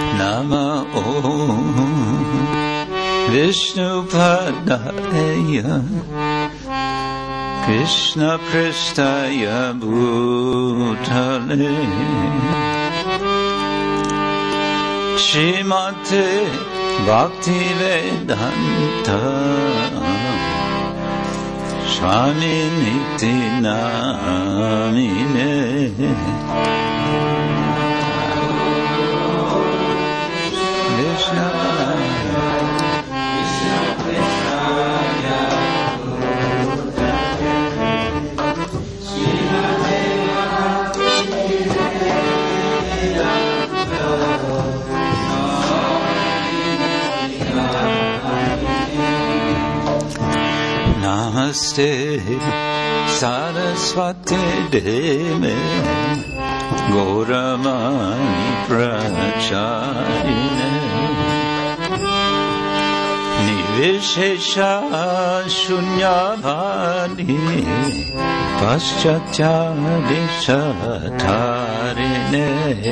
Namo Vishnupadaya Krishna Prestaya Bhutale Srimate Bhaktivedanta Swami Niti Namine Krishna Namaste Saraswati Deve Gauramani Pracharine Nivishesha Shunyavadi Paschatya Dishatarine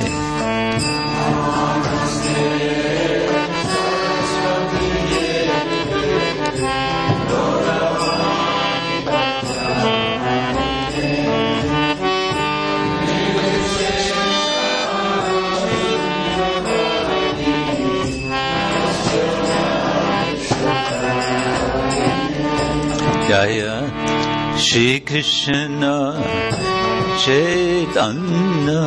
Jaya Shri Krishna Chaitanya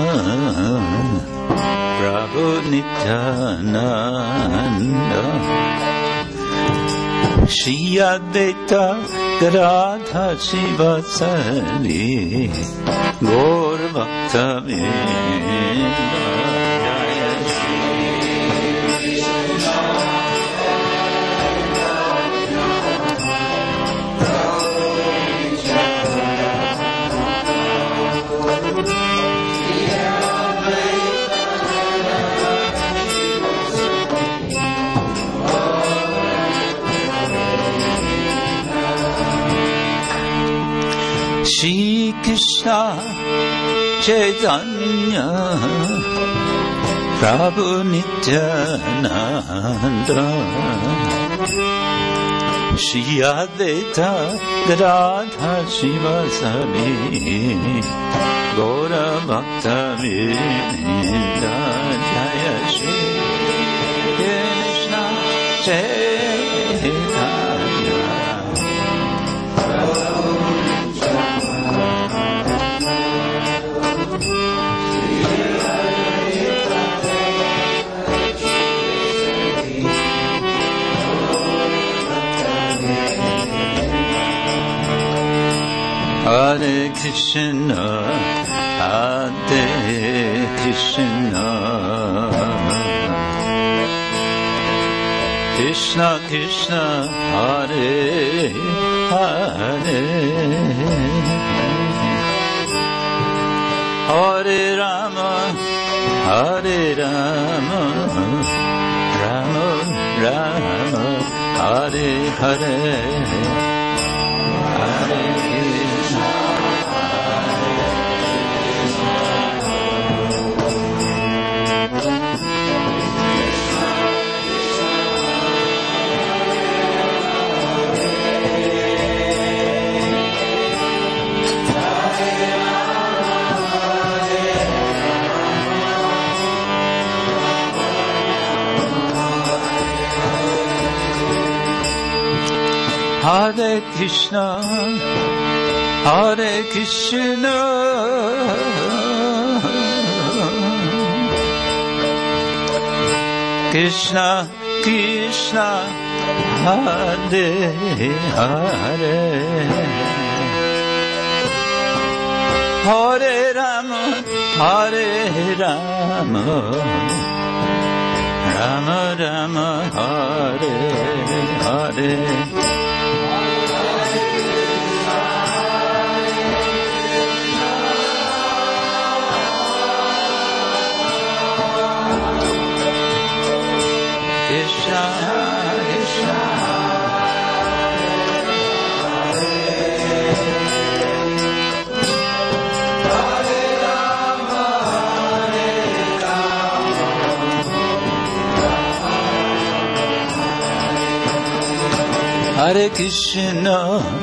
Prabhu Nityananda Shri Advaita Gadadhar Sivasari Gaur Bhakta-vrinda Shri Krishna Chaitanya Prabhu Nityananda Shri Advaita Gadadhar Sivasari Gaura Bhakta-vrinda Jaya Shri Krishna Chaitanya Hare Krishna, Hare Krishna, Krishna Krishna, Hare Hare, Hare Rama, Hare Rama, Rama Rama, Hare Hare, Hare Hare Krishna, Hare Krishna, Krishna Krishna, Hare Hare, Hare Rama, Hare Rama, Rama Rama, Hare Hare. Krishna, Krishna, Hare Rama, Hare Rama, Hare Krishna,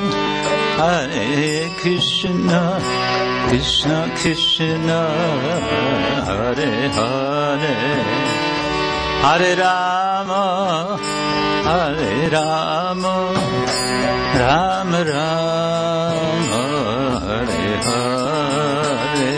Hare Krishna, Krishna Krishna, Hare Hare, Hare Rama, Hare Rama, Rama Rama, Hare Hare.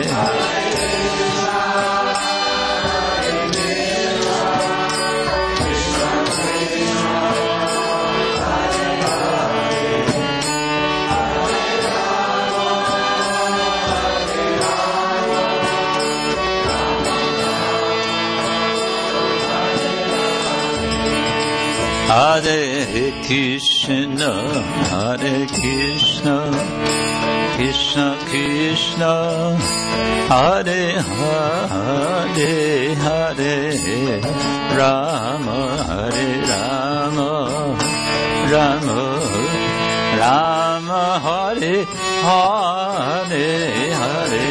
Hare Krishna, Hare Krishna, Krishna Krishna, Hare Hare, Hare Rama, Hare Rama, Rama Rama, Hare Hare, Hare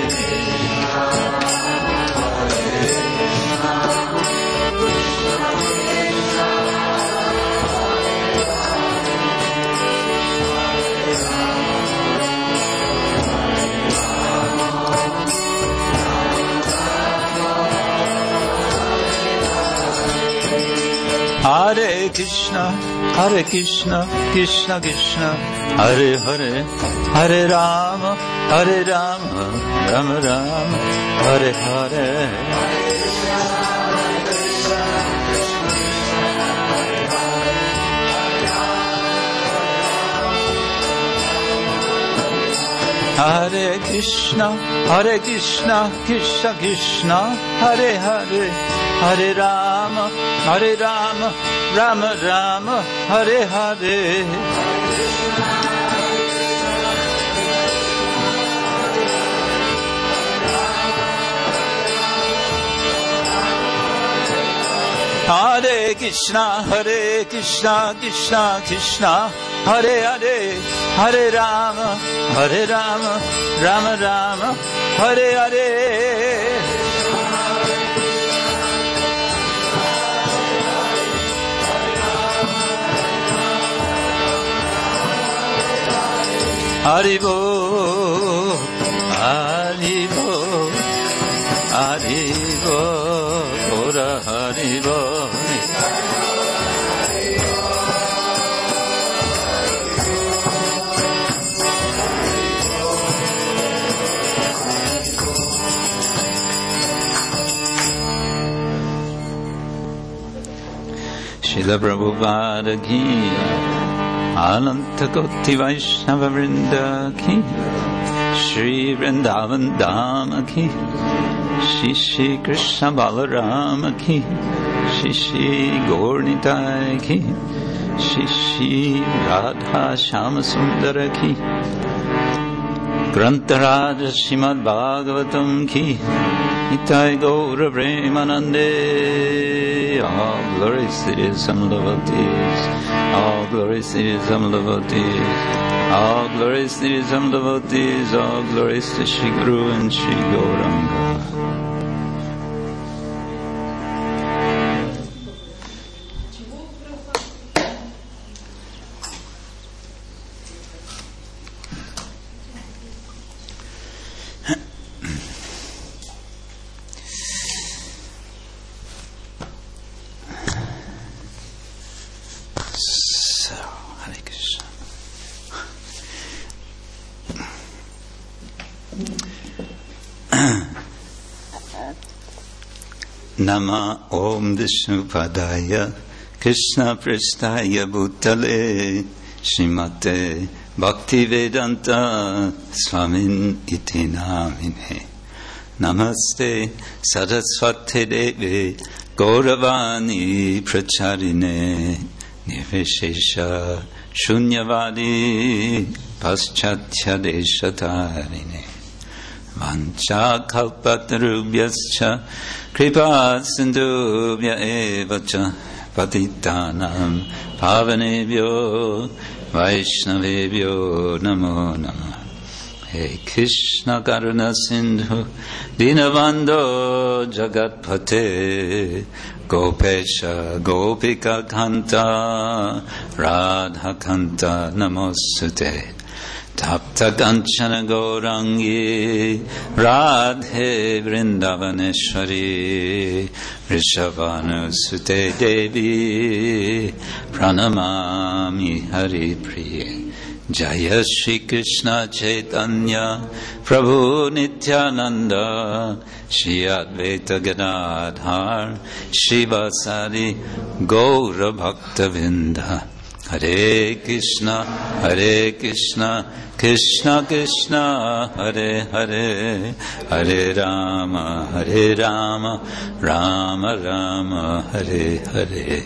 Hare Krishna, Hare Krishna, Krishna Krishna, Hare Hare, Hare Rama, Hare Rama, Rama Rama, Hare Hare. Hare Krishna, Hare Krishna, Krishna Krishna, Hare Hare, Hare Rama, Hare Rama, Rama Rama, Hare Hare. Hare Krishna, Hare Krishna, Krishna Krishna, Hare Hare, Hare Rama, Hare Rama, Rama Rama, Hare Hare. Haribo, Haribo, Haribo, Ora Haribo. Srila Prabhupada ki, Ananta Koti Vaishnava Vrinda ki, Shri Vrindavan Dhama ki, Shri Shri Krishna Balarama ki, Shri Shri Gaurnitai ki, Shri Shri Radha Shama Sundara ki, Grantaraja Srimad Bhagavatam ki, Nitai Gaura Premanande. All glories to the Samlavadis, all glories to the Samlavadis, all glories to the Samlavadis, all glories to Shri Guru and Shri Gauranga. Nama Om Vishnupadaya Krishna Prestaya Bhutale Srimate Bhaktivedanta Swamin Iti Namine Namaste Saraswate Devi Gauravani Pracharine Niveshesha Shunyavadi Paschatya Deshatarine Vancha Kalpatarubhyascha Kripa Sindhubhya Evacha Patitanam Pavanebhyo Vaishnavebhyo Namo Namah. Hey Krishna Karuna Sindhu Dinabandho Jagatpate Gopesha Gopika Kanta Radha Kanta Namostute Tapta Kanchana Gaurangi Radhe Vrindavaneshwari Rishabhanusute Devi Pranamami Hari Priye Jaya Shri Krishna Chaitanya Prabhu Nityananda Shri Advaita Gadadhar Shivasari Gaura Bhakta Vinda Hare Krishna Krishna Krishna Hare Hare Hare Rama Rama Rama Hare Hare.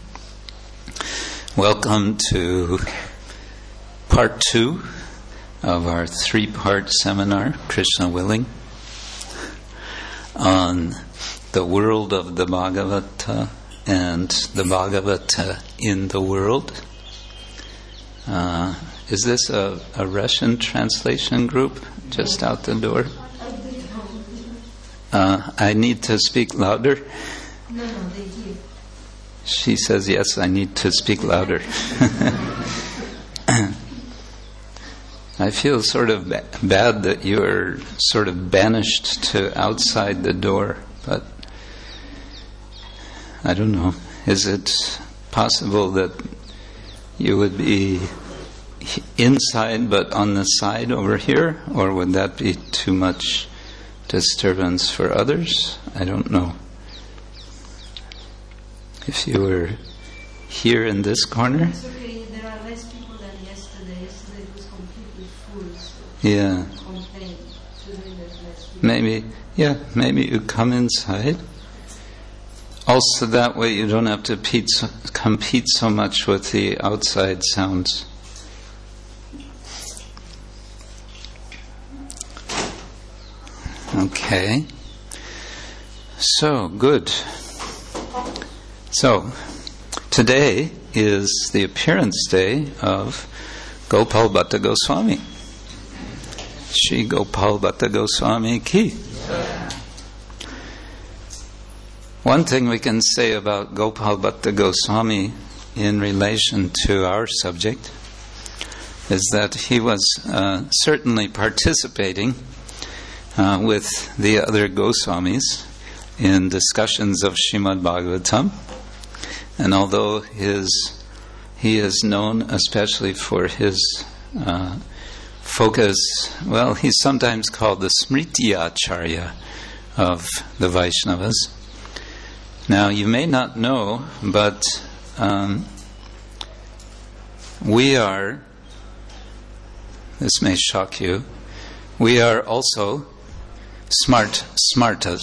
Welcome to Part 2 of our 3-part seminar, Krishna willing, on the world of the Bhagavata and the Bhagavata in the world. Is this a Russian translation group just out the door? I need to speak louder? No, they hear. She says, yes, I need to speak louder. I feel sort of bad that you're sort of banished to outside the door, but I don't know. Is it possible that you would be inside but on the side over here, or would that be too much disturbance for others? I don't know. If you were here in this corner? It's okay, there are less people than yesterday. Yesterday it was completely full, so Yeah. complain. Today there's less people. Maybe you come inside. Also, that way you don't have to compete so much with the outside sounds. Okay. So, good. So, today is the appearance day of Gopal Bhatta Goswami. Shri Gopal Bhatta Goswami ki. One thing we can say about Gopal Bhatta Goswami in relation to our subject is that he was certainly participating with the other Goswamis in discussions of Srimad Bhagavatam. And although he is known especially for his focus, well, he's sometimes called the Smriti Acharya of the Vaishnavas. Now, you may not know, but we are, this may shock you, we are also smartas.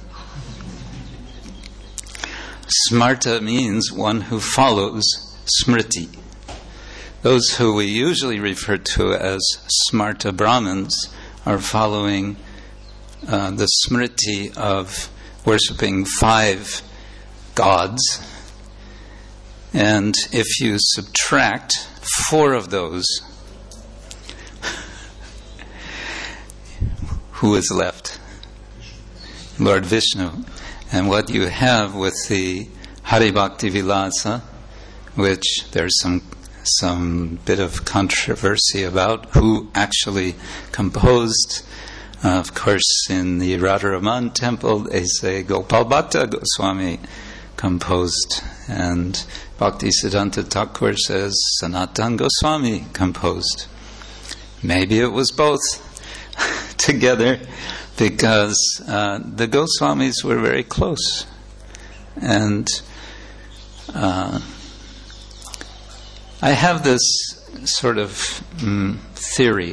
Smarta means one who follows Smriti. Those who we usually refer to as Smarta Brahmins are following the Smriti of worshipping 5 gods. And if you subtract 4 of those, who is left? Lord Vishnu. And what you have with the Hari Bhakti Vilasa, which there's some bit of controversy about who actually composed. Of course, in the Radharaman temple, they say Gopal Bhatta Goswami composed, and Bhaktisiddhanta Thakur says Sanatan Goswami composed. Maybe it was both together, because the Goswamis were very close. And I have this sort of theory.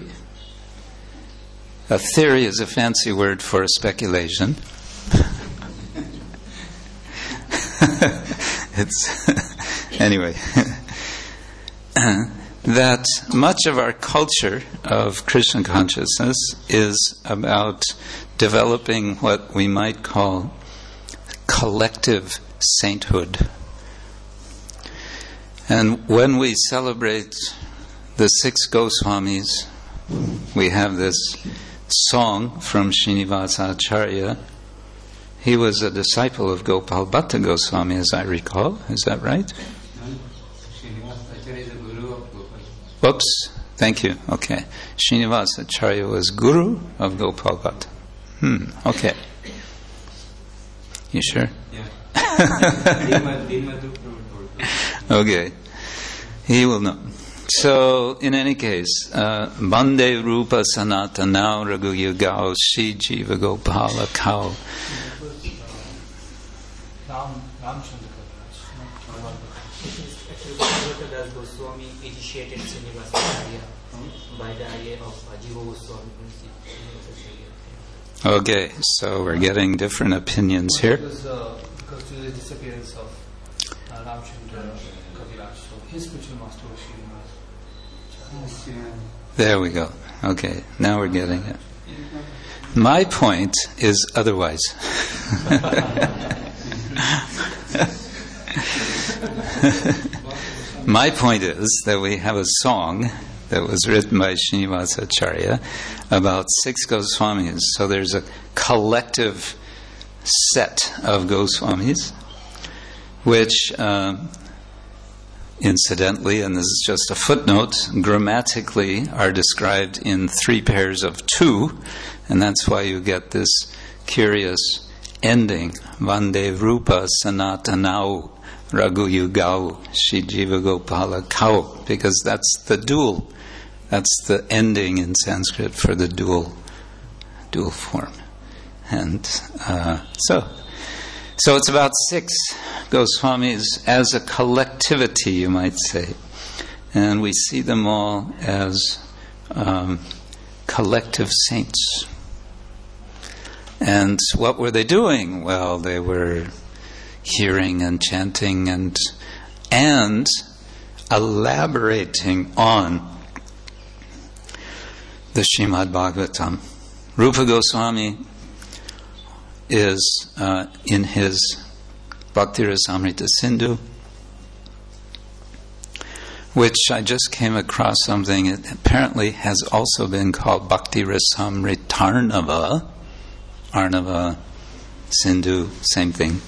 A theory is a fancy word for a speculation. Anyway, that much of our culture of Krishna consciousness is about developing what we might call collective sainthood. And when we celebrate the 6 Goswamis, we have this song from Srinivasa Acharya. He was a disciple of Gopal Bhatta Goswami, as I recall. Is that right? Srinivasa Acharya is the guru of Gopal. Whoops. Thank you. Okay. Srinivasa Acharya was guru of Gopal Bhatta. Okay. You sure? Yeah. Okay. He will know. So, in any case, Bande Rupa Sanatanao Raghu Yugao Shri Jiva Gopala Kao. Ramchandra Actually, Das Goswami initiated Srinivasa Acharya by the idea of Jiva Goswami. Okay, so we're getting different opinions here. Because of the disappearance of Ramchandra Kaviraj, so his spiritual master was Srinivasa. There we go. Okay, now we're getting it. My point is otherwise. My point is that we have a song that was written by Srinivasa Acharya about 6 Goswamis. So there's a collective set of Goswamis, which, incidentally, and this is just a footnote, grammatically are described in 3 pairs of 2, and that's why you get this curious ending, Vande Rupa Sanatanau Raghu Yugau Shri Jiva Gopala Kau, because that's the dual. That's the ending in Sanskrit for the dual form. And so it's about 6 Goswamis as a collectivity, you might say. And we see them all as collective saints. And what were they doing? Well, they were hearing and chanting and elaborating on the Srimad Bhagavatam. Rupa Goswami is in his Bhakti Rasamrita Sindhu, which I just came across something. It apparently has also been called Bhakti Rasamritarnava. Arnava, Sindhu, same thing.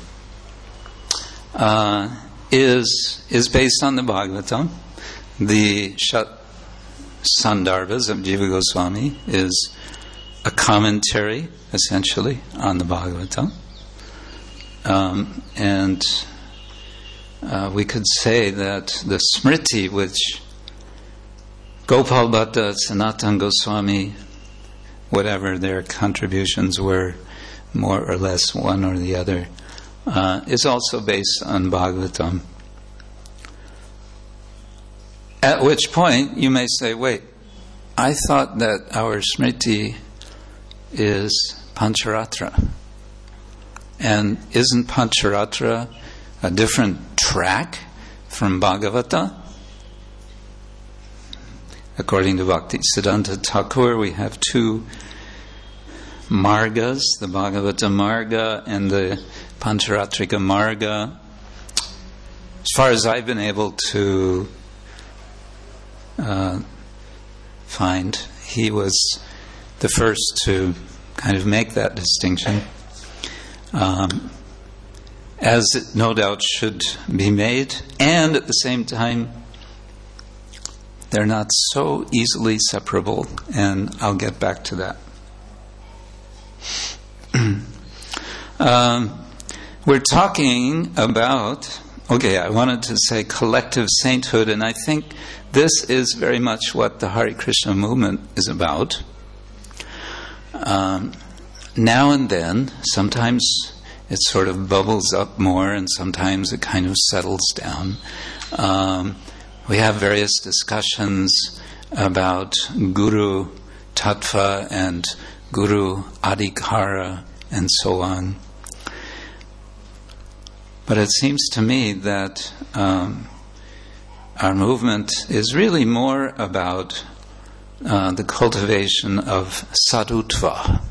Is based on the Bhagavatam. The Shat Sandarbhas of Jiva Goswami is a commentary, essentially, on the Bhagavatam. And we could say that the Smriti, which Gopal Bhatta, Sanatana Goswami, whatever their contributions were, more or less one or the other, is also based on Bhagavatam. At which point you may say, wait, I thought that our Smriti is Pancharatra. And isn't Pancharatra a different track from Bhagavata? According to Bhaktisiddhanta Thakur, we have 2 margas, the Bhagavata Marga and the Pancharatrika Marga. As far as I've been able to find, he was the first to kind of make that distinction, as it no doubt should be made, and at the same time they're not so easily separable, and I'll get back to that. We're talking about, I wanted to say collective sainthood, and I think this is very much what the Hare Krishna movement is about. Now and then, sometimes it sort of bubbles up more, and sometimes it kind of settles down. We have various discussions about Guru Tattva and Guru Adhikara and so on. But it seems to me that our movement is really more about the cultivation of sadhutva.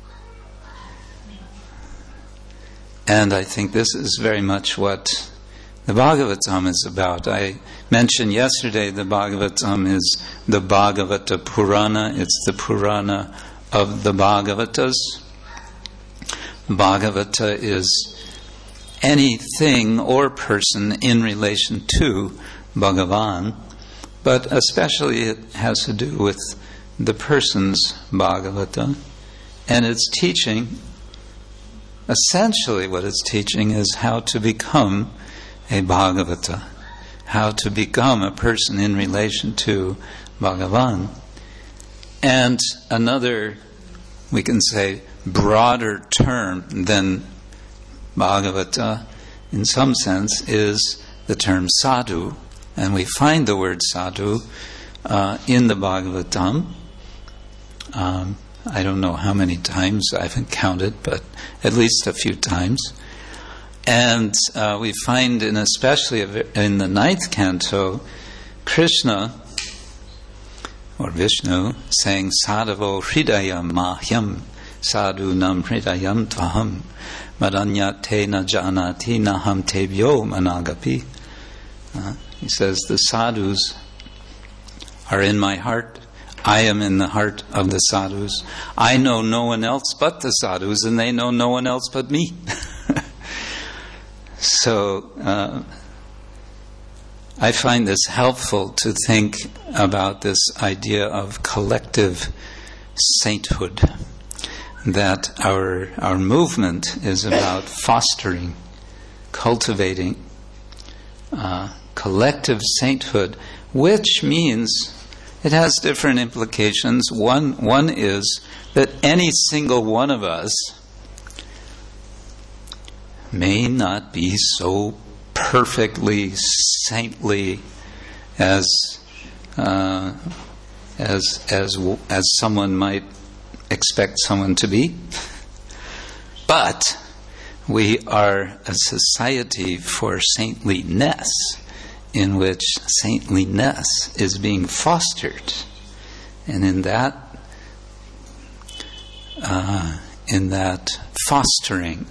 And I think this is very much what the Bhagavatam is about. I mentioned yesterday the Bhagavatam is the Bhagavata Purana. It's the Purana of the Bhagavatas. Bhagavata is anything or person in relation to Bhagavan, but especially it has to do with the person's Bhagavata. And it's teaching, essentially what it's teaching is how to become a Bhagavata, how to become a person in relation to Bhagavan. And another, we can say, broader term than Bhagavata, in some sense, is the term sadhu. And we find the word sadhu in the Bhagavatam. I don't know how many times, I haven't counted, but at least a few times. And we find, especially in the 9th canto, Krishna, or Vishnu, saying, Sadhavo hridayam mahyam, sadhu nam hridayam tvaham, madanyate na janati naham tebyo managapi. He says, the sadhus are in my heart. I am in the heart of the sadhus. I know no one else but the sadhus, and they know no one else but me. So, I find this helpful to think about this idea of collective sainthood, that our movement is about fostering, cultivating collective sainthood, which means it has different implications. One is that any single one of us may not be so perfectly saintly as someone might expect someone to be, but we are a society for saintliness, in which saintliness is being fostered, and in that fostering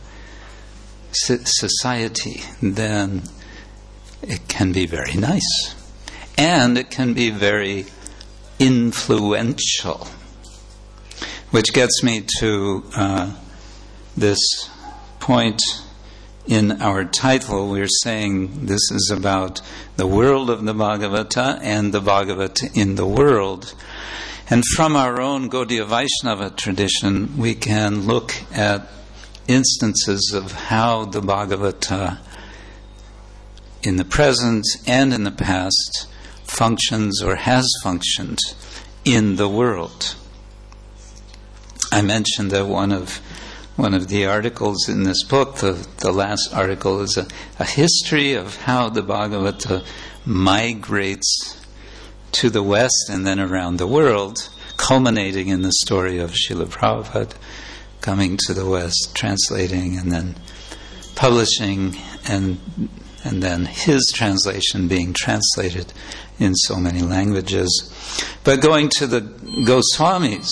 society, then it can be very nice, and it can be very influential. Which gets me to this point in our title. We're saying this is about the world of the Bhagavata and the Bhagavata in the world. And from our own Gaudiya Vaishnava tradition, we can look at instances of how the Bhagavata in the present and in the past functions or has functioned in the world. I mentioned that one of the articles in this book, the last article, is a history of how the Bhagavata migrates to the West and then around the world, culminating in the story of Srila Prabhupada coming to the West, translating and then publishing, and then his translation being translated in so many languages. But going to the Goswamis,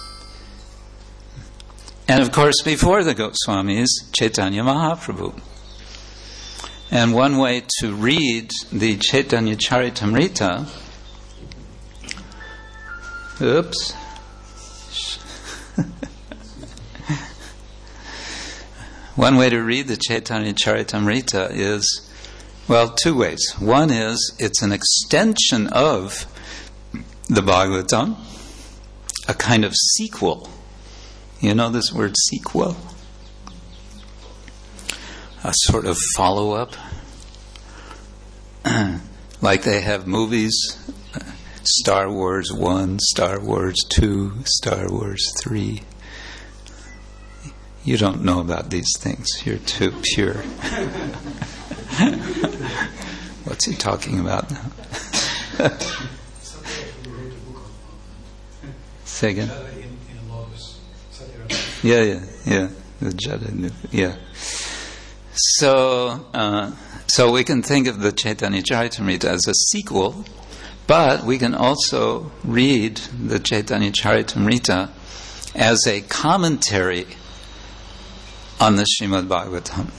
and of course before the Goswamis, Chaitanya Mahaprabhu. And one way to read the Chaitanya Charitamrita, one way to read the Chaitanya Charitamrita is, well, two ways. One is, it's an extension of the Bhagavatam, a kind of sequel. You know this word sequel? A sort of follow-up. Like they have movies, Star Wars 1, Star Wars 2, Star Wars 3. You don't know about these things. You're too pure. What's he talking about now? Say again? Yeah. The Jada, yeah. So we can think of the Chaitanya Charitamrita as a sequel, but we can also read the Chaitanya Charitamrita as a commentary on the Srimad Bhagavatam,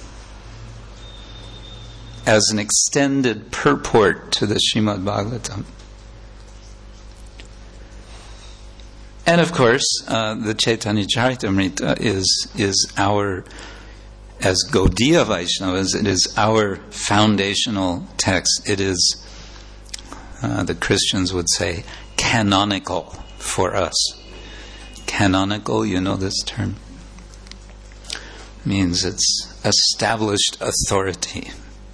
as an extended purport to the Srimad Bhagavatam. And of course, the Chaitanya Charitamrita is our, as Gaudiya Vaishnavas, it is our foundational text. It is, the Christians would say, canonical for us. Canonical, you know this term? Means it's established authority.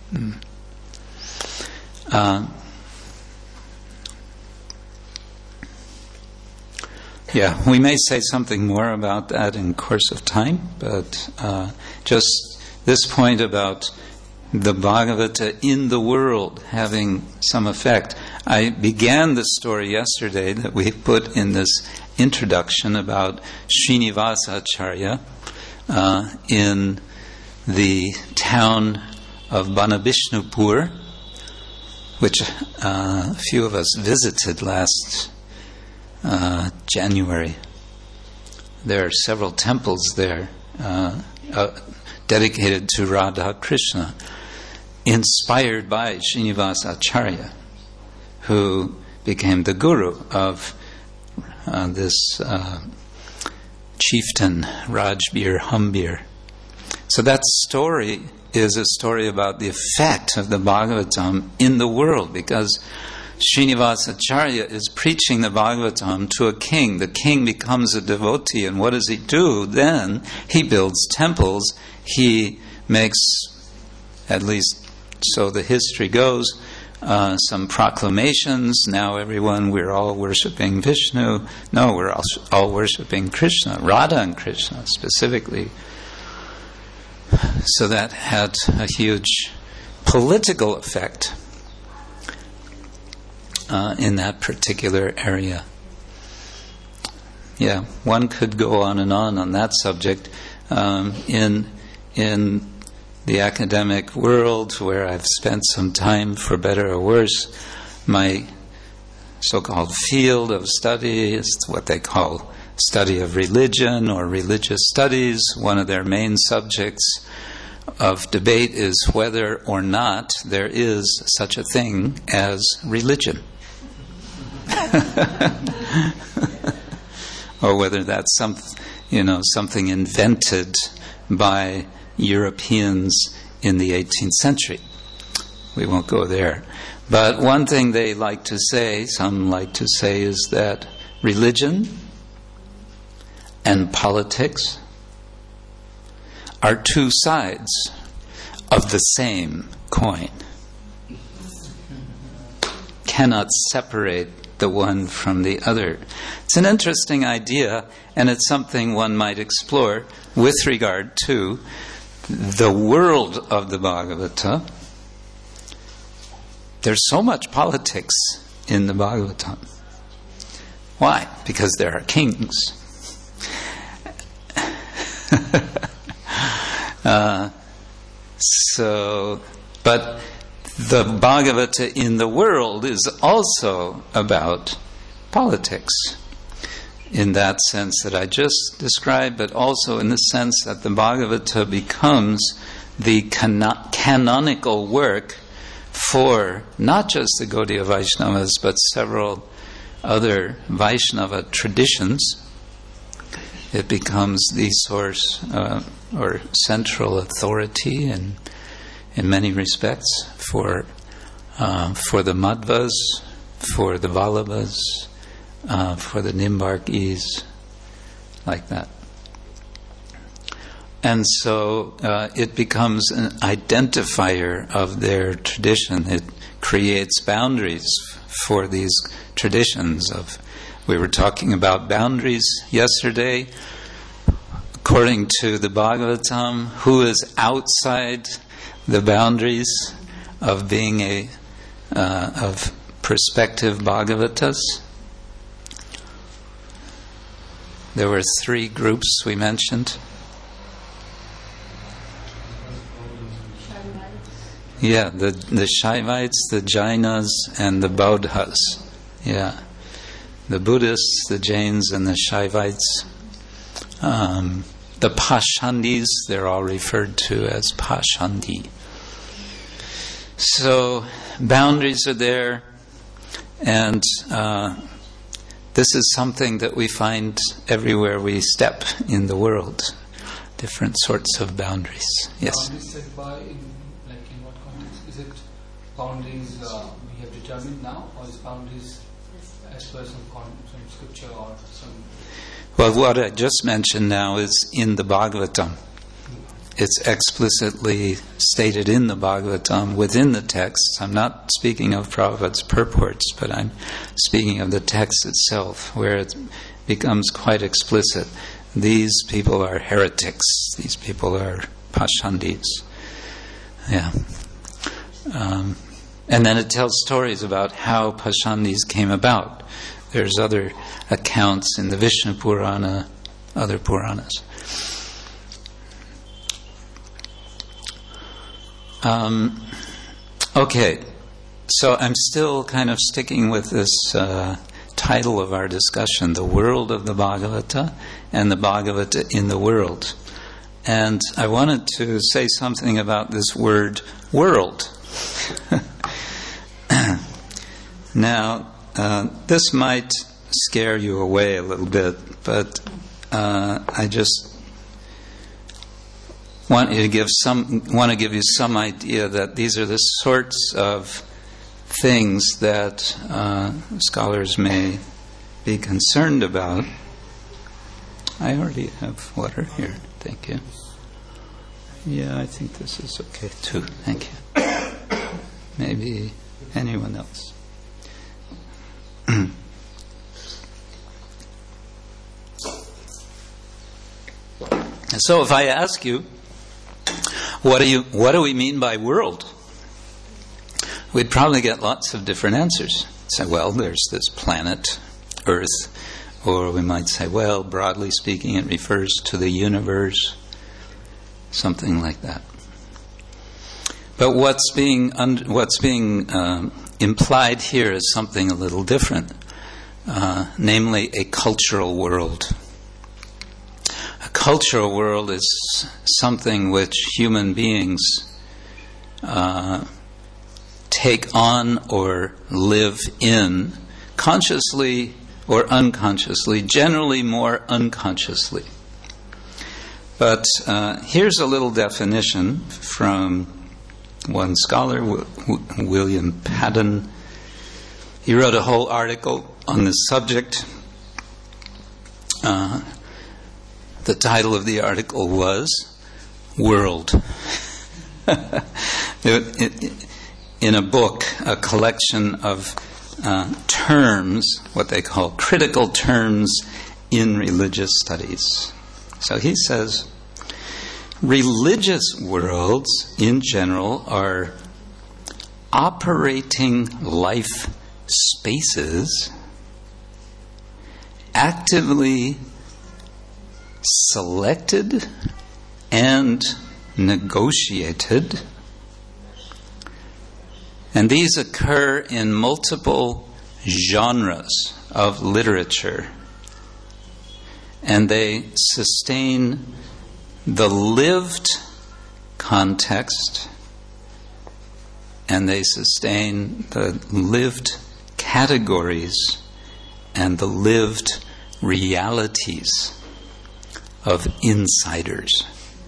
Yeah, we may say something more about that in course of time, but just this point about the Bhagavata in the world having some effect. I began the story yesterday that we put in this introduction about Srinivasa Acharya in the town of Banabhishnupur, which a few of us visited last January. There are several temples there dedicated to Radha Krishna, inspired by Srinivasa Acharya, who became the guru of this chieftain Rajbir Hambir. So that story is a story about the effect of the Bhagavatam in the world, because Srinivasa Acharya is preaching the Bhagavatam to a king. The king becomes a devotee, and what does he do then? He builds temples. He makes, at least so the history goes, some proclamations. Now everyone, we're all worshipping Vishnu. No, we're all worshipping Krishna, Radha and Krishna specifically. So that had a huge political effect in that particular area. Yeah, one could go on that subject. In the academic world, where I've spent some time, for better or worse, my so-called field of study is what they call study of religion or religious studies. One of their main subjects of debate is whether or not there is such a thing as religion. Or whether that's something invented by Europeans in the 18th century. We won't go there. But one thing they like to say, some like to say, is that religion and politics are two sides of the same coin. Cannot separate the one from the other. It's an interesting idea, and it's something one might explore with regard to the world of the Bhagavata. There's so much politics in the Bhagavatam. Why? Because there are kings. But the Bhagavata in the world is also about politics, in that sense that I just described, but also in the sense that the Bhagavata becomes the canonical work for not just the Gaudiya Vaishnavas, but several other Vaishnava traditions. It becomes the source or central authority in many respects for the Madhvas, for the Vallabhas, for the Nimbarkis, like that. And so it becomes an identifier of their tradition. It creates boundaries for these traditions. We were talking about boundaries yesterday. According to the Bhagavatam, who is outside the boundaries of being of prospective Bhagavatas? There were 3 groups we mentioned. Yeah, the Shaivites, the Jainas, and the Bodhas. Yeah, the Buddhists, the Jains, and the Shaivites. The Pashandis, they're all referred to as Pashandi. So boundaries are there, and this is something that we find everywhere we step in the world. Different sorts of boundaries. Yes. Boundaries set by, in what context? Is it boundaries we have determined now, or is boundaries as per some scripture or some? Well, what I just mentioned now is in the Bhagavatam. It's explicitly stated in the Bhagavatam within the text. I'm not speaking of Prabhupada's purports, but I'm speaking of the text itself, where it becomes quite explicit. These people are heretics. These people are Pashandis. Yeah. And then it tells stories about how Pashandis came about. There's other accounts in the Vishnu Purana, other Puranas. Okay, so I'm still kind of sticking with this title of our discussion, The World of the Bhagavata and the Bhagavata in the World. And I wanted to say something about this word, world. Now, this might scare you away a little bit, but I just want to give you some idea that these are the sorts of things that scholars may be concerned about. I already have water here. Thank you. Yeah, I think this is okay too. Thank you. Maybe anyone else. So if I ask you, what do we mean by world? We'd probably get lots of different answers. Say, well, there's this planet, Earth, or we might say, well, broadly speaking, it refers to the universe, something like that. But what's being implied here is something a little different, namely a cultural world. A cultural world is something which human beings take on or live in, consciously or unconsciously, generally more unconsciously. But here's a little definition from one scholar, William Paddon. He wrote a whole article on this subject. The title of the article was World. In a book, a collection of terms, what they call critical terms in religious studies. So he says, religious worlds in general are operating life spaces actively selected and negotiated, and these occur in multiple genres of literature, and they sustain the lived context, and they sustain the lived categories and the lived realities of insiders.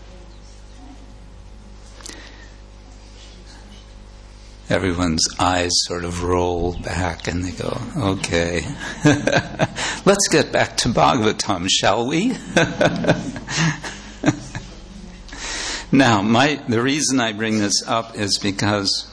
Everyone's eyes sort of roll back and they go, okay, let's get back to Bhagavatam, shall we? Now, the reason I bring this up is because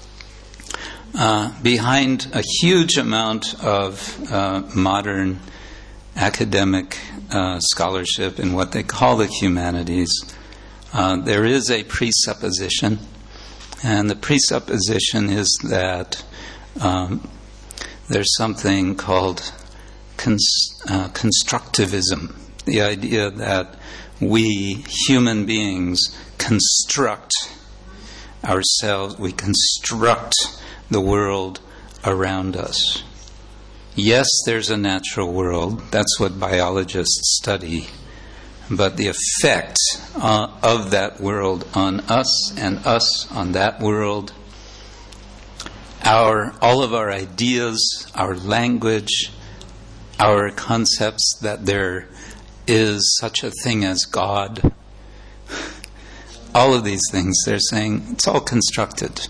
behind a huge amount of modern academic scholarship in what they call the humanities, there is a presupposition, and the presupposition is that there's something called constructivism, the idea that we human beings construct ourselves, we construct the world around us. Yes, there's a natural world. That's what biologists study. But the effect of that world on us and us on that world, all of our ideas, our language, our concepts that there is such a thing as God. All of these things, they're saying, it's all constructed.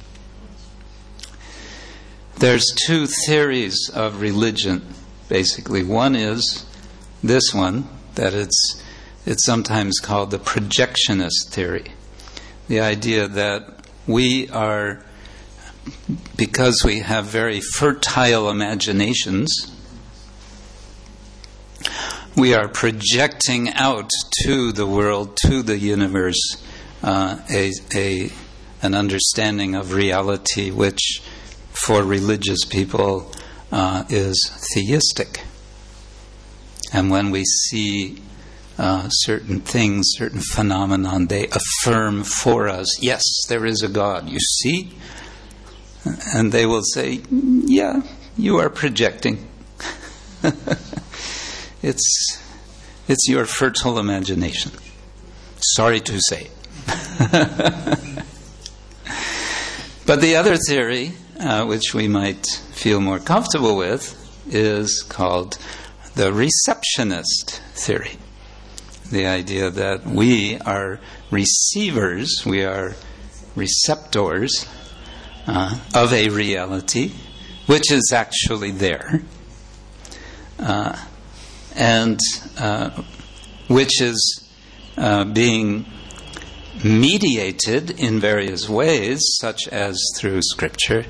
There's two theories of religion, basically. One is this one, that it's sometimes called the projectionist theory. The idea that we are, because we have very fertile imaginations, we are projecting out to the world, to the universe, an understanding of reality which, for religious people, is theistic. And when we see certain things, certain phenomenon, they affirm for us, yes, there is a God, you see? And they will say, yeah, you are projecting. It's your fertile imagination. Sorry to say. But the other theory, which we might feel more comfortable with, is called the receptionist theory. The idea that we are receivers, we are receptors of a reality which is actually there, and which is being mediated in various ways, such as through Scripture,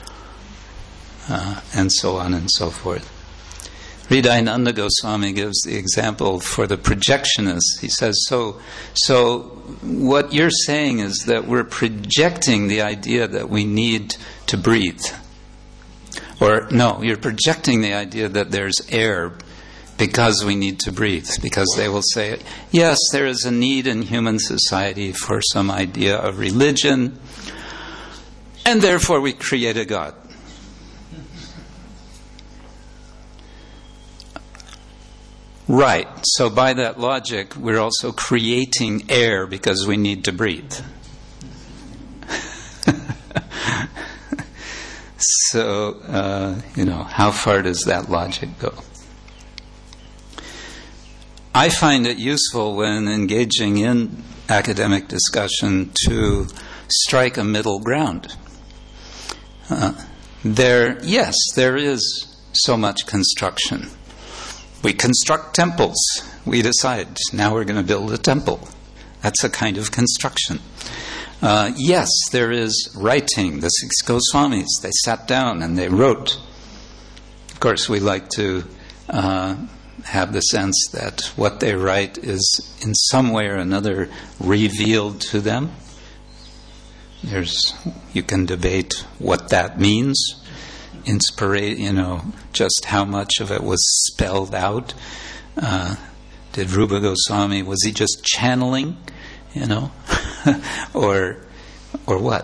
and so on and so forth. Hridayananda Goswami gives the example for the projectionists. He says, so what you're saying is that we're projecting the idea that we need to breathe. Or, no, you're projecting the idea that there's air because we need to breathe. Because they will say, yes, there is a need in human society for some idea of religion, and therefore we create a God. Right, so by that logic, we're also creating air because we need to breathe. So, how far does that logic go? I find it useful when engaging in academic discussion to strike a middle ground. There is so much construction. We construct temples. We decide, now we're going to build a temple. That's a kind of construction. Yes, there is writing. The 6 Goswamis, they sat down and they wrote. Of course, we like to have the sense that what they write is in some way or another revealed to them. You can debate what that means. Just how much of it was spelled out. Did Rupa Goswami, was he just channeling, or what?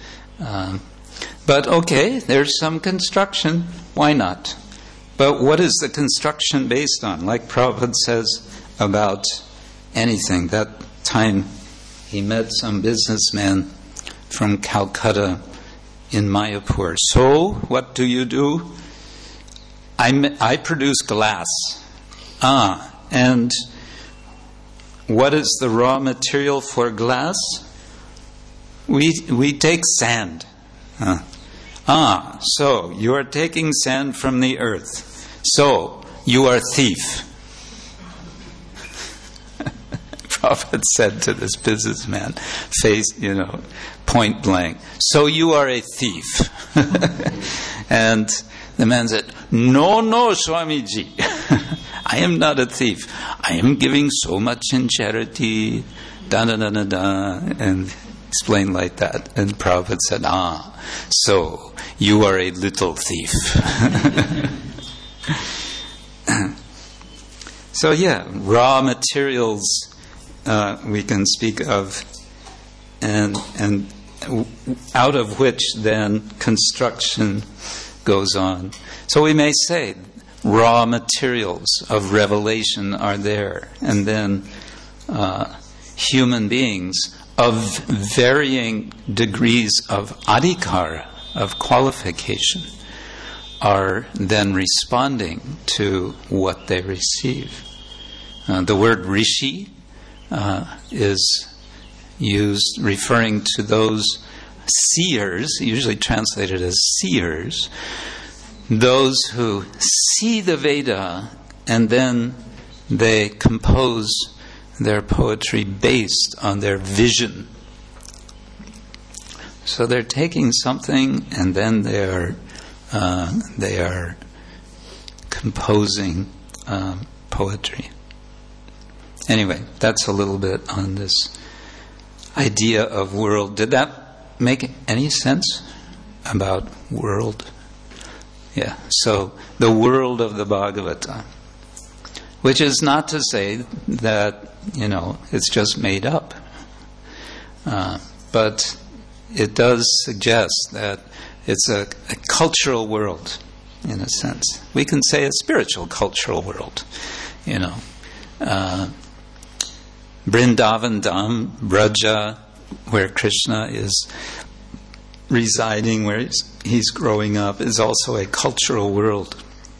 But okay, there's some construction. Why not? But what is the construction based on? Like Prabhupada says about anything. That time he met some businessman from Calcutta in Mayapur. So, what do? I produce glass. And what is the raw material for glass? We take sand. So you are taking sand from the earth. So you are a thief. Prabhupada said to this businessman, point blank, so you are a thief. And the man said, no, Swamiji, I am not a thief. I am giving so much in charity, and explained like that. And Prabhupada said, so you are a little thief. So raw materials we can speak of, and out of which then construction goes on. So we may say raw materials of revelation are there, and then human beings of varying degrees of adhikara, of qualification, are then responding to what they receive. The word rishi is used referring to those seers, usually translated as seers, those who see the Veda and then they compose their poetry based on their vision. So they're taking something and then they are composing poetry. Anyway, that's a little bit on this idea of world. Did that make any sense about world? Yeah, so the world of the Bhagavata, which is not to say that, it's just made up. But it does suggest that it's a cultural world, in a sense. We can say a spiritual cultural world, Vrindavan Dham, Braja, where Krishna is residing, where he's growing up, is also a cultural world.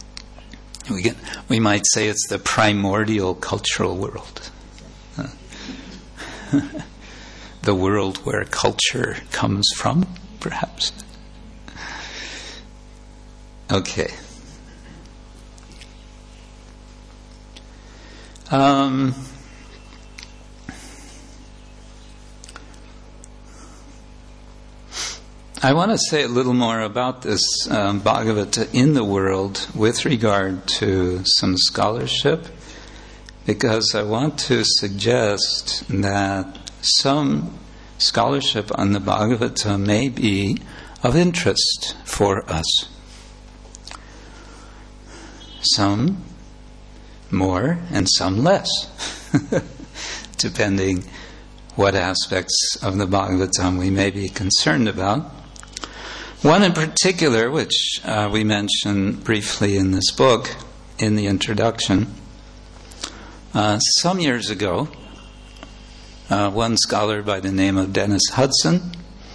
We might say it's the primordial cultural world. The world where culture comes from, perhaps. Okay. I want to say a little more about this Bhagavata in the world with regard to some scholarship, because I want to suggest that some scholarship on the Bhagavata may be of interest for us. Some more and some less, depending what aspects of the Bhagavatam we may be concerned about. One in particular, which we mention briefly in this book, in the introduction, some years ago, one scholar by the name of Dennis Hudson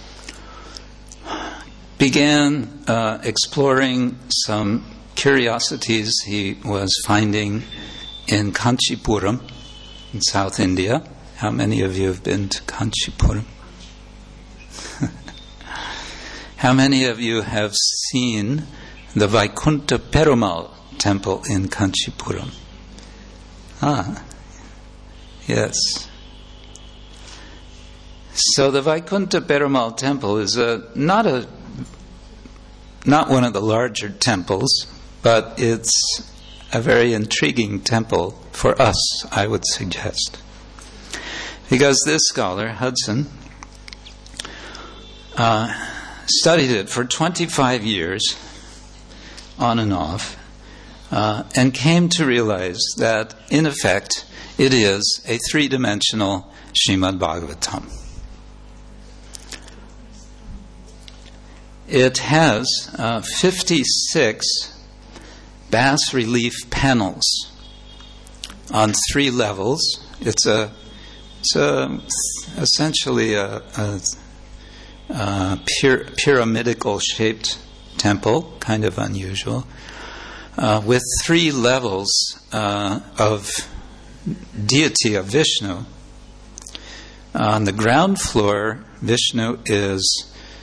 began exploring some curiosities he was finding in Kanchipuram, in South India. How many of you have been to Kanchipuram? How many of you have seen the Vaikuntha Perumal temple in Kanchipuram? Yes. So the Vaikuntha Perumal temple is not one of the larger temples, but it's a very intriguing temple for us, I would suggest. Because this scholar, Hudson, studied it for 25 years, on and off, and came to realize that, in effect, it is a three-dimensional Srimad Bhagavatam. It has 56 bas-relief panels on 3 levels. It's essentially a pyramidical shaped temple, kind of unusual, with 3 levels of deity of Vishnu. On the ground floor, Vishnu is,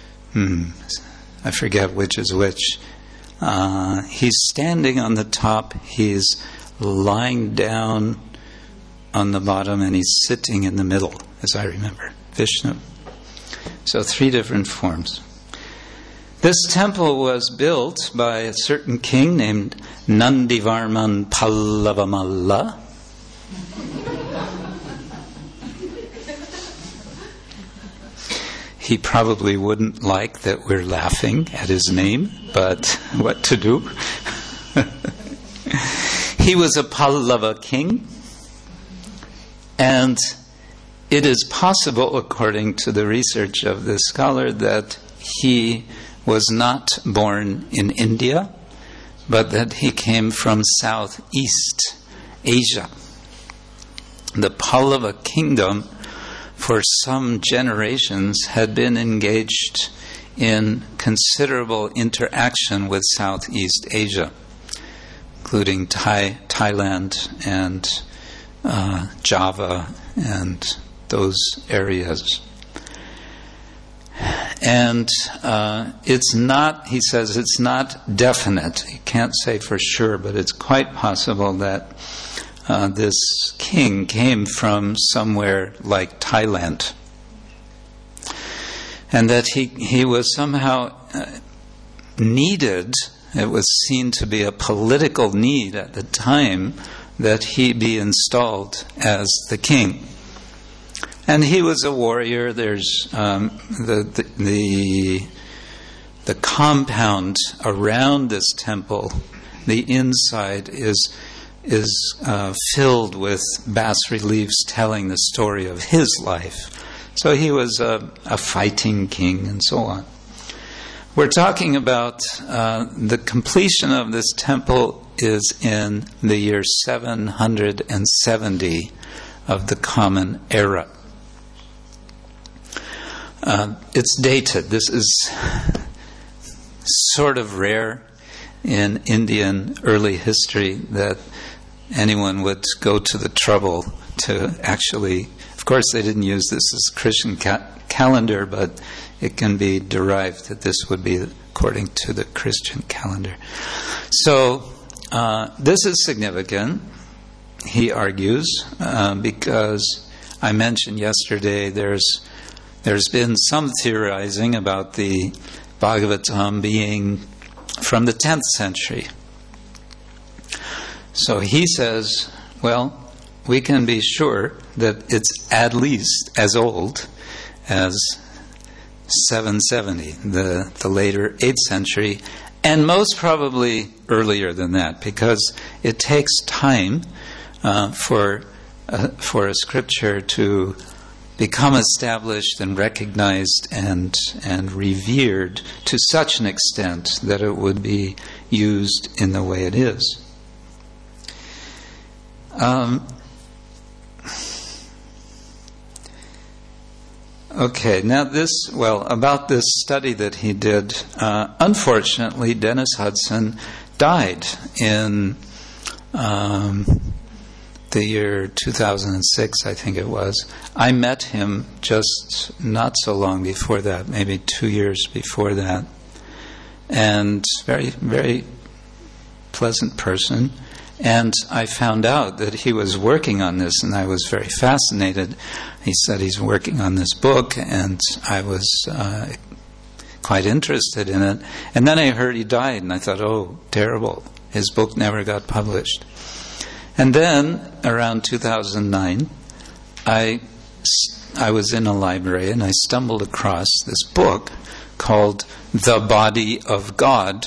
I forget which is which. He's standing on the top, he's lying down on the bottom, and he's sitting in the middle, as I remember. Vishnu. So 3 different forms. This temple was built by a certain king named Nandivarman Pallavamalla. He probably wouldn't like that we're laughing at his name, but what to do? He was a Pallava king, and it is possible, according to the research of this scholar, that he was not born in India, but that he came from Southeast Asia. The Pallava kingdom, for some generations, had been engaged in considerable interaction with Southeast Asia, including Thailand and Java and those areas. And it's not, he says, it's not definite. He can't say for sure, but it's quite possible that this king came from somewhere like Thailand. And that he was somehow needed, it was seen to be a political need at the time, that he be installed as the king. And he was a warrior. There's the compound around this temple, the inside is filled with bas-reliefs telling the story of his life. So he was a fighting king and so on. We're talking about the completion of this temple is in the year 770 of the Common Era. It's dated. This is sort of rare in Indian early history that anyone would go to the trouble to actually, of course they didn't use this as Christian calendar, but it can be derived that this would be according to the Christian calendar. So this is significant, he argues, because I mentioned yesterday there's been some theorizing about the Bhagavatam being from the 10th century. So he says, well, we can be sure that it's at least as old as 770, the later 8th century, and most probably earlier than that, because it takes time for a scripture to become established and recognized and revered to such an extent that it would be used in the way it is. Okay, now about this study that he did, unfortunately Dennis Hudson died in the year 2006, I think it was. I met him just not so long before that, maybe 2 years before that. And very, very pleasant person. And I found out that he was working on this, and I was very fascinated. He said he's working on this book, and I was quite interested in it. And then I heard he died, and I thought, oh, terrible. His book never got published. And then, around 2009, I was in a library, and I stumbled across this book called The Body of God,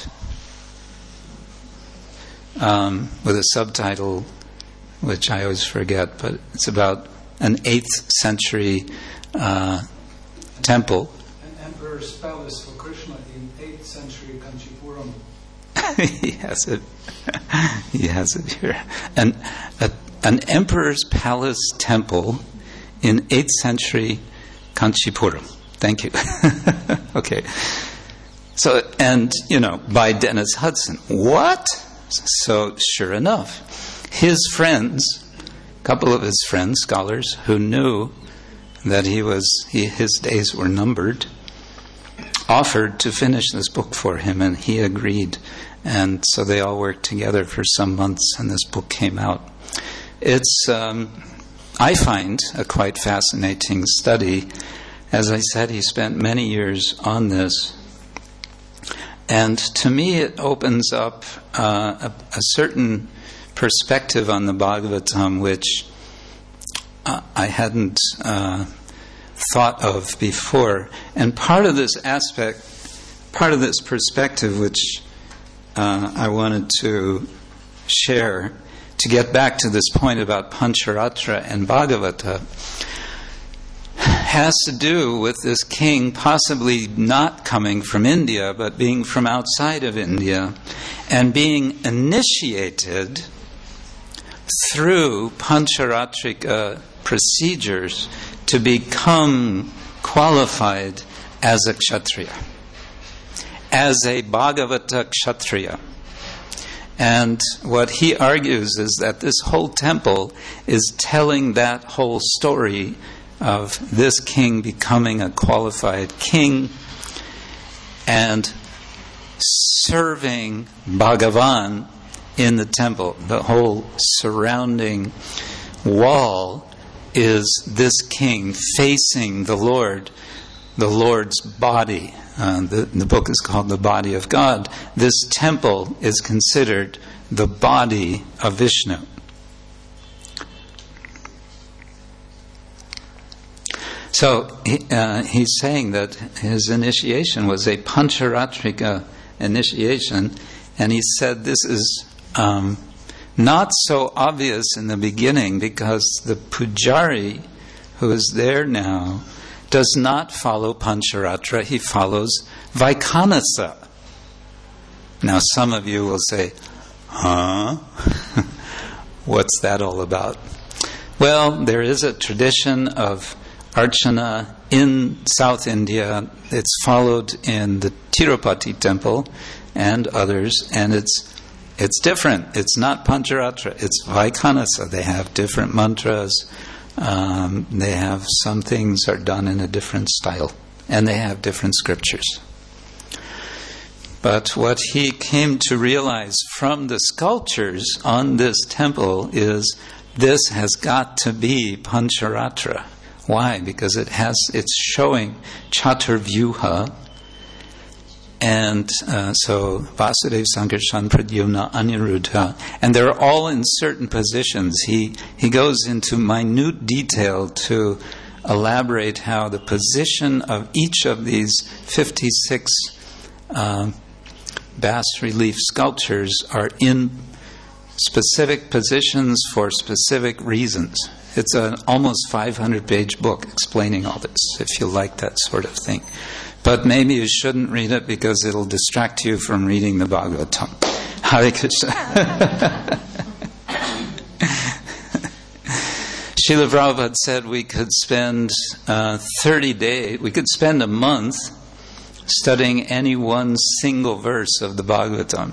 with a subtitle which I always forget, but it's about an 8th century temple. An emperor's palace for Krishna in 8th century Kanchipuram. He has it. He has it here. An emperor's palace temple in 8th century Kanchipuram. Thank you. Okay. So, and, by Dennis Hudson. What? So, sure enough, his friends, a couple of his friends, scholars, who knew that his days were numbered, offered to finish this book for him, and he agreed. And so they all worked together for some months, and this book came out. It's, I find, a quite fascinating study. As I said, he spent many years on this. And to me, it opens up a certain perspective on the Bhagavatam, which I hadn't thought of before. And part of this perspective, which I wanted to share, to get back to this point about Pancharatra and Bhagavata, has to do with this king possibly not coming from India, but being from outside of India, and being initiated through Pancharatrika procedures to become qualified as a Kshatriya. as a Bhagavata Kshatriya. And what he argues is that this whole temple is telling that whole story of this king becoming a qualified king and serving Bhagavan in the temple. The whole surrounding wall is this king facing the Lord, the Lord's body. The book is called The Body of God. This temple is considered the body of Vishnu. So he's saying that his initiation was a Pancharatrika initiation, and he said this is not so obvious in the beginning because the pujari who is there now does not follow Pancharatra, he follows Vaikhanasa. Now some of you will say, huh? What's that all about? Well, there is a tradition of Archana in South India. It's followed in the Tirupati temple and others, and it's different. It's not Pancharatra, it's Vaikhanasa. They have different mantras. They have some things are done in a different style, and they have different scriptures. But what he came to realize from the sculptures on this temple is this has got to be Pancharatra. Why? Because it's showing Chaturvyuha, and so Vasudeva, Sankarshan, Pradyumna, Aniruddha, and they're all in certain positions. He goes into minute detail to elaborate how the position of each of these 56 bas-relief sculptures are in specific positions for specific reasons. It's an almost 500-page book explaining all this, if you like that sort of thing. But maybe you shouldn't read it because it'll distract you from reading the Bhagavatam. Hare Krishna. Srila Prabhupada said we could spend 30 days, we could spend a month studying any one single verse of the Bhagavatam.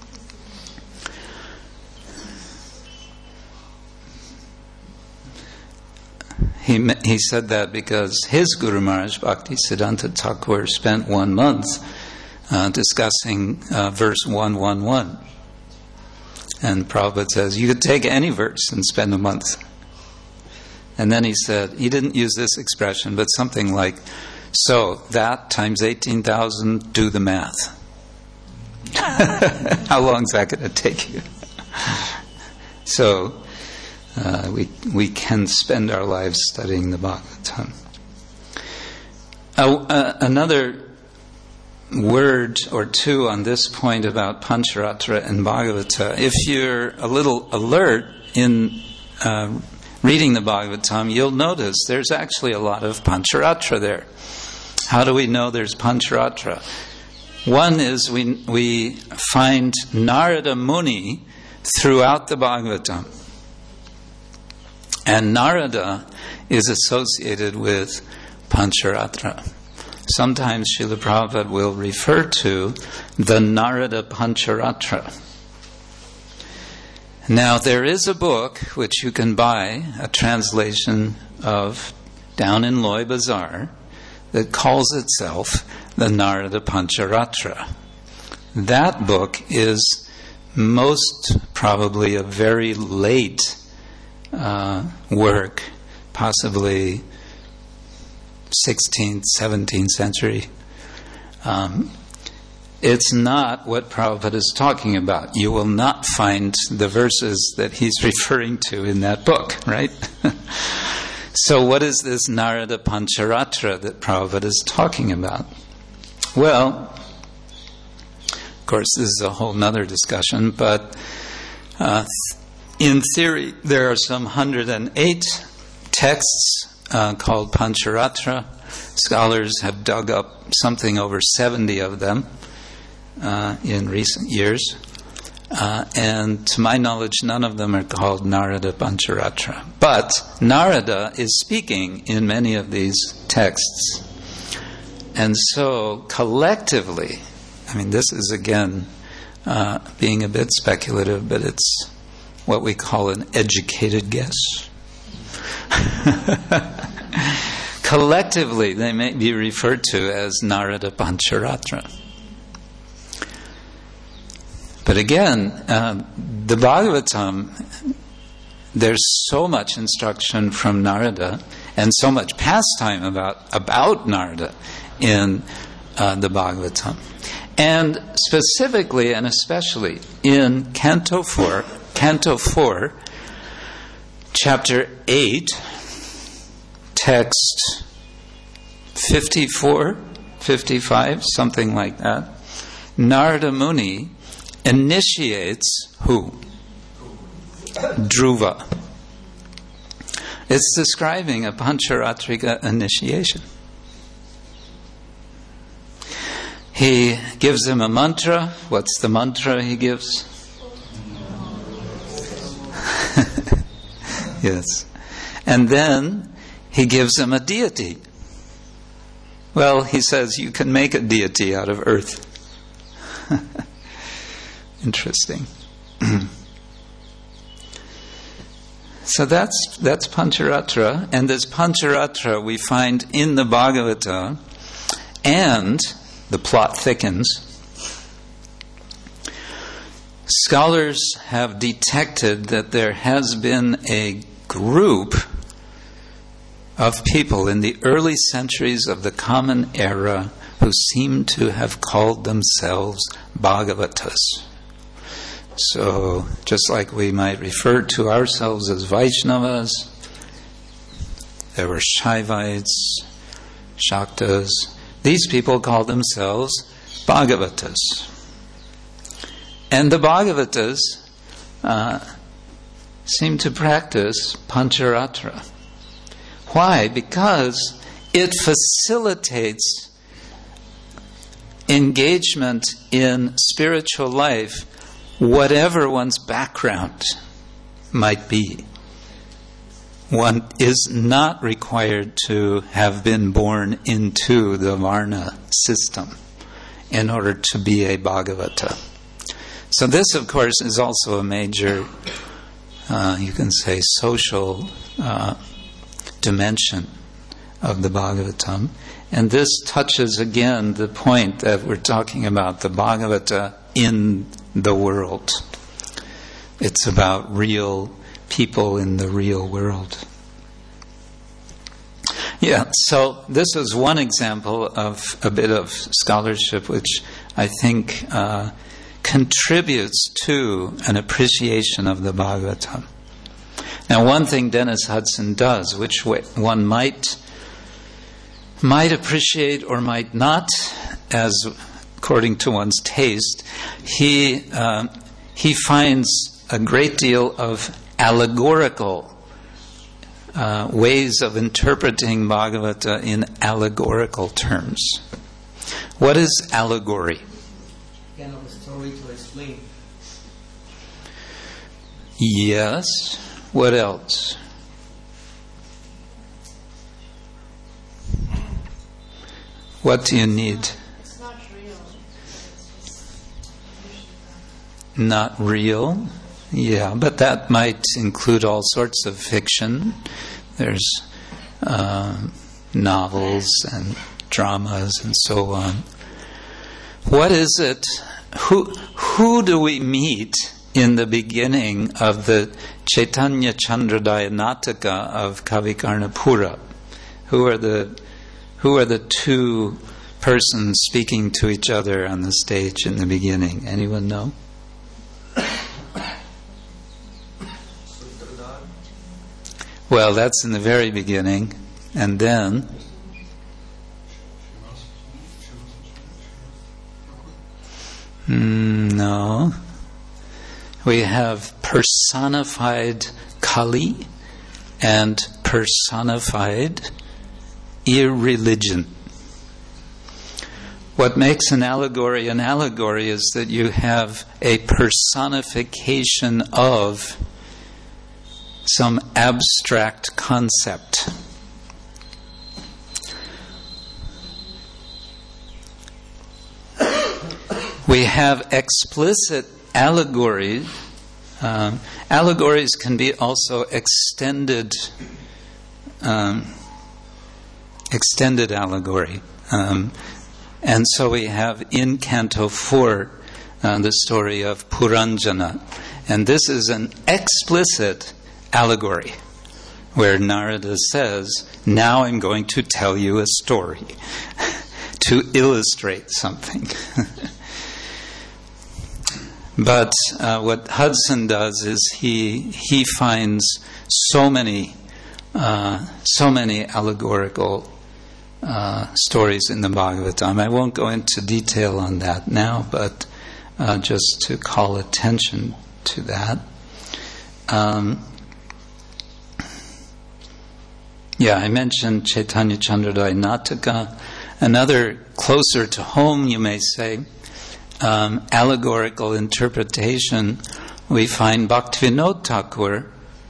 He said that because his Guru Maharaj, Bhaktisiddhanta Thakur, spent 1 month discussing verse 111. And Prabhupada says, you could take any verse and spend a month. And then he said, he didn't use this expression, but something like, so that times 18,000, do the math. How long is that going to take you? So, we can spend our lives studying the Bhagavatam. Another word or two on this point about Pancharatra and Bhagavata. If you're a little alert in reading the Bhagavatam, you'll notice there's actually a lot of Pancharatra there. How do we know there's Pancharatra? One is we find Narada Muni throughout the Bhagavatam. And Narada is associated with Pancharatra. Sometimes Srila Prabhupada will refer to the Narada Pancharatra. Now, there is a book which you can buy, a translation of, down in Loy Bazaar, that calls itself the Narada Pancharatra. That book is most probably a very late work, possibly 16th, 17th century. It's not what Prabhupada is talking about. You will not find the verses that he's referring to in that book, right? So what is this Narada Pancharatra that Prabhupada is talking about? Well, of course, this is a whole other discussion, but in theory, there are some 108 texts called Pancharatra. Scholars have dug up something over 70 of them in recent years. And to my knowledge, none of them are called Narada Pancharatra. But Narada is speaking in many of these texts. And so, collectively, I mean, this is again being a bit speculative, but it's what we call an educated guess. Collectively, they may be referred to as Narada Pancharatra. But again, the Bhagavatam, there's so much instruction from Narada and so much pastime about Narada in the Bhagavatam. And specifically and especially in Canto 4, Chapter 8, text 54, 55, something like that, Narada Muni initiates who? Dhruva. It's describing a Pancharatrika initiation. He gives him a mantra. What's the mantra he gives? Yes. And then he gives him a deity. Well, he says you can make a deity out of earth. Interesting. So that's Pancharatra, and this Pancharatra we find in the Bhagavata, and the plot thickens. Scholars have detected that there has been a group of people in the early centuries of the Common Era who seem to have called themselves Bhagavatas. So, just like we might refer to ourselves as Vaishnavas, there were Shaivites, Shaktas. These people called themselves Bhagavatas. And the Bhagavatas seem to practice Pancharatra. Why? Because it facilitates engagement in spiritual life, whatever one's background might be. One is not required to have been born into the Varna system in order to be a Bhagavata. So this, of course, is also a major, you can say, social dimension of the Bhagavatam. And this touches again the point that we're talking about, the Bhagavata in the world. It's about real people in the real world. Yeah, so this is one example of a bit of scholarship which I think contributes to an appreciation of the Bhagavatam. Now, one thing Dennis Hudson does, which one might appreciate or might not, as according to one's taste, he finds a great deal of allegorical ways of interpreting Bhagavata in allegorical terms. What is allegory? Kind of a story to explain. Yes. What else? What do you need? It's not real. Not real? Yeah, but that might include all sorts of fiction. There's novels and dramas and so on. What is it? Who do we meet in the beginning of the Chaitanya Chandrodaya Nataka of Kavikarnapura? Who are the two persons speaking to each other on the stage in the beginning? Anyone know? Well, that's in the very beginning. And then no. We have personified Kali and personified irreligion. What makes an allegory is that you have a personification of some abstract concept. we have explicit allegories. Allegories can be also extended allegory. And so we have in Canto 4 the story of Puranjana. And this is an explicit allegory where Narada says, now I'm going to tell you a story to illustrate something. But what Hudson does is he finds so many allegorical stories in the Bhagavatam. I won't go into detail on that now, but just to call attention to that. I mentioned Chaitanya Chandrodaya Nataka. Another closer to home, you may say, allegorical interpretation, we find Bhaktivinoda Thakur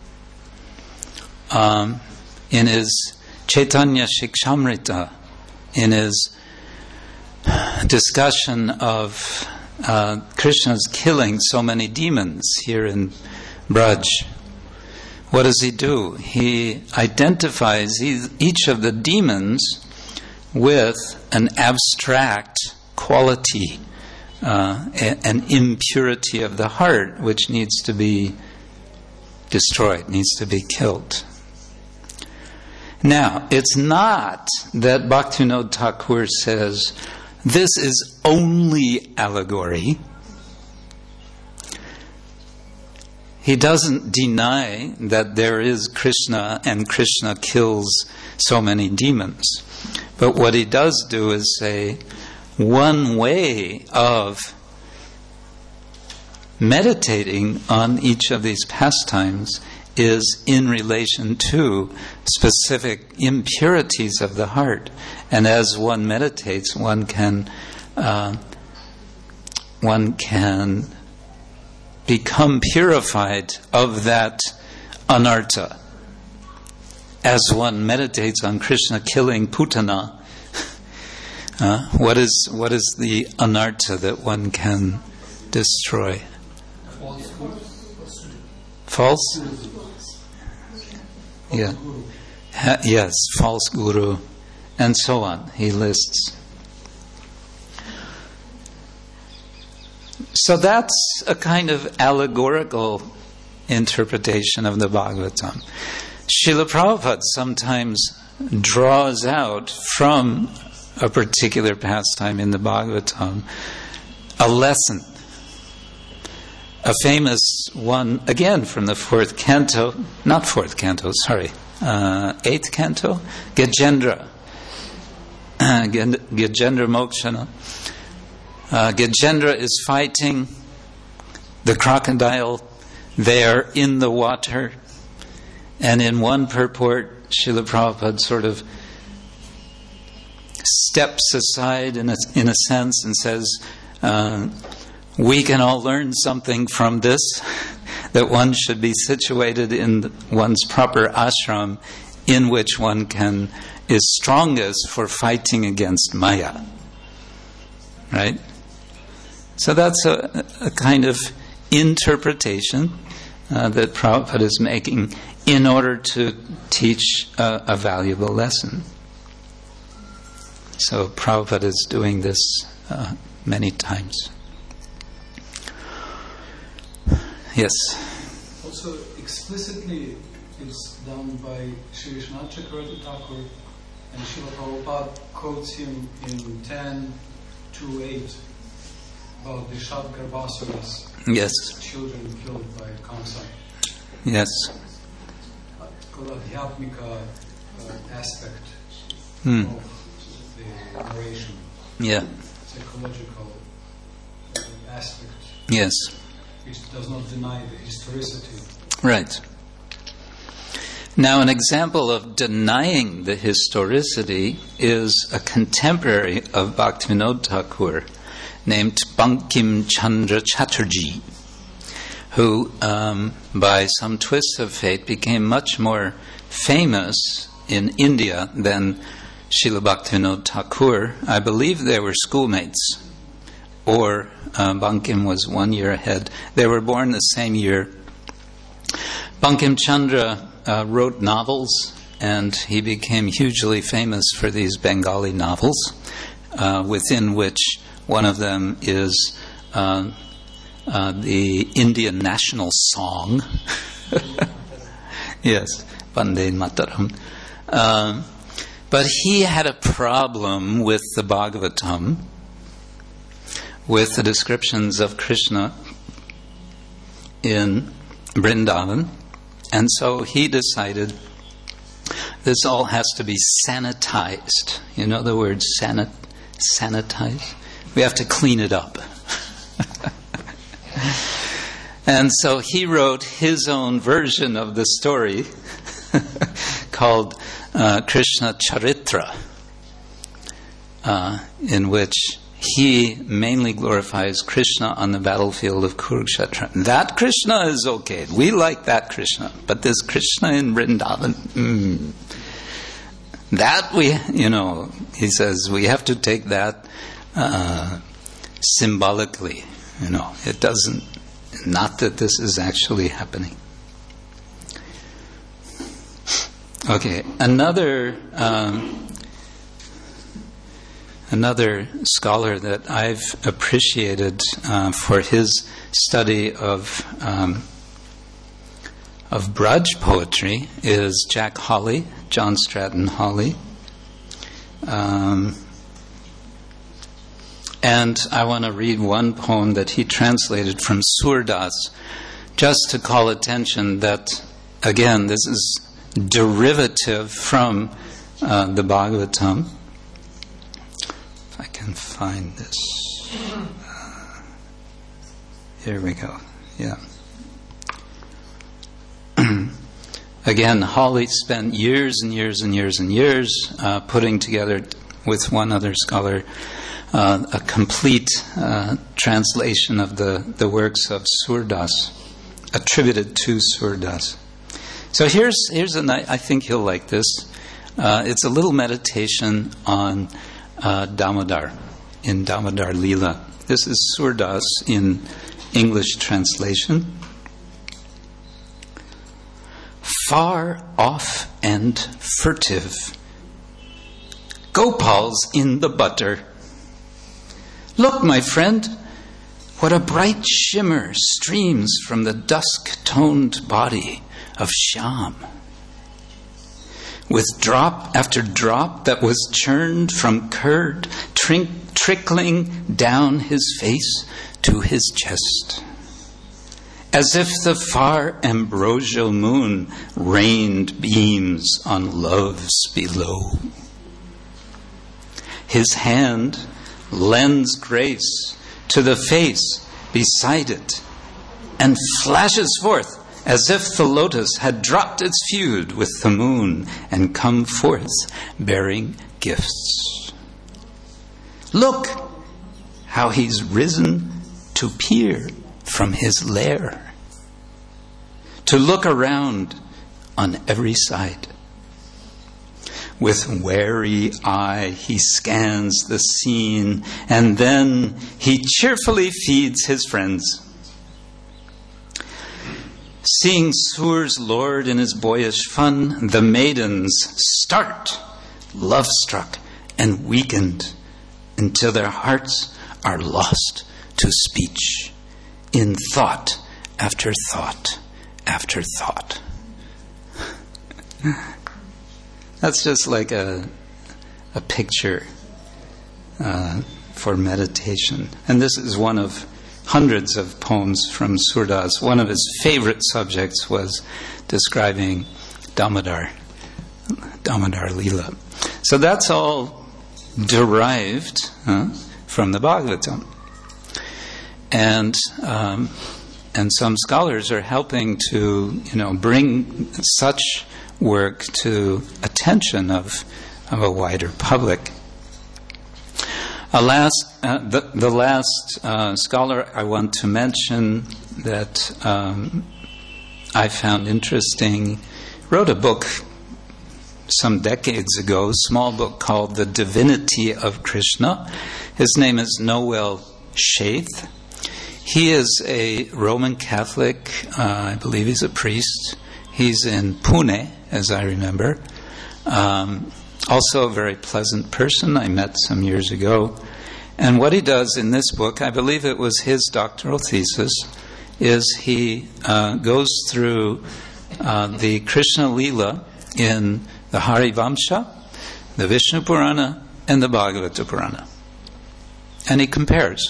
in his Chaitanya Shikshamrita, in his discussion of Krishna's killing so many demons here in Braj. What does he do? He identifies each of the demons with an abstract quality, an impurity of the heart which needs to be destroyed, needs to be killed. Now, it's not that Bhaktivinoda Thakur says, this is only allegory. He doesn't deny that there is Krishna and Krishna kills so many demons. But what he does do is say, one way of meditating on each of these pastimes is in relation to specific impurities of the heart. And as one meditates, one can become purified of that anartha. As one meditates on Krishna killing Putana, what is the anartha that one can destroy? False? Yeah. Yes, false guru, and so on. He lists. So that's a kind of allegorical interpretation of the Bhagavatam. Srila Prabhupada sometimes draws out from a particular pastime in the Bhagavatam a lesson. A famous one, again from the 8th canto, Gajendra. Gajendra Mokshana. Gajendra is fighting the crocodile there in the water, and in one purport, Srila Prabhupada sort of steps aside in a sense and says, we can all learn something from this, that one should be situated in one's proper ashram in which one is strongest for fighting against Maya. Right? So that's a kind of interpretation that Prabhupada is making in order to teach a valuable lesson. So Prabhupada is doing this many times. Yes? Also, explicitly, it's done by Sri Vishwanath Chakravarti Thakur, and Srila Prabhupada quotes him in 10:2-8 about the Shat Garbhasuras, yes, children killed by Kamsa. Yes. Adhyatmika aspect of the narration. Yeah. Psychological aspect. Yes. Which does not deny the historicity. Right. Now, an example of denying the historicity is a contemporary of Bhaktivinoda Thakur named Bankim Chandra Chatterjee, who, by some twist of fate, became much more famous in India than Srila Bhaktivinoda Thakur. I believe they were schoolmates. or Bankim was 1 year ahead. They were born the same year. Bankim Chandra wrote novels, and he became hugely famous for these Bengali novels, within which one of them is the Indian national song. Yes, Vande Mataram. But he had a problem with the Bhagavatam, with the descriptions of Krishna in Vrindavan, and so he decided this all has to be sanitized. You know the word sanitize? We have to clean it up. And so he wrote his own version of the story called Krishna Charitra, in which he mainly glorifies Krishna on the battlefield of Kurukshetra. That Krishna is okay. We like that Krishna. But this Krishna in Vrindavan, that he says, we have to take that symbolically. It doesn't, not that this is actually happening. Okay, another scholar that I've appreciated for his study of Braj poetry is Jack Hawley, John Stratton Hawley. And I want to read one poem that he translated from Surdas, just to call attention that, again, this is derivative from the Bhagavatam. If I can find this. Here we go. Yeah. Again, Hawley spent years and years and years and years putting together with one other scholar a complete translation of the works of Surdas, attributed to Surdas. So here's I think you'll like this. It's a little meditation on Damodar, in Damodar Leela. This is Surdas in English translation. Far off and furtive, Gopal's in the butter. Look, my friend, what a bright shimmer streams from the dusk-toned body of Shyam. With drop after drop that was churned from curd, trickling down his face to his chest. As if the far ambrosial moon rained beams on loves below. His hand lends grace to the face beside it and flashes forth as if the lotus had dropped its feud with the moon and come forth bearing gifts. Look how he's risen to peer from his lair, to look around on every side. With wary eye he scans the scene, and then he cheerfully feeds his friends. Seeing Sur's lord in his boyish fun, the maidens start, love-struck and weakened, until their hearts are lost to speech, in thought after thought after thought. That's just like a picture for meditation. And this is one of hundreds of poems from Surdas. One of his favorite subjects was describing Damodar Leela. So that's all derived from the Bhagavatam. And some scholars are helping to, bring such work to attention of a wider public. The last scholar I want to mention that I found interesting wrote a book some decades ago, a small book called The Divinity of Krishna. His name is Noel Shaith. He is a Roman Catholic. I believe he's a priest. He's in Pune, as I remember. Also a very pleasant person I met some years ago. And what he does in this book, I believe it was his doctoral thesis, is he goes through the Krishna Leela in the Harivamsha, the Vishnu Purana, and the Bhagavata Purana. And he compares.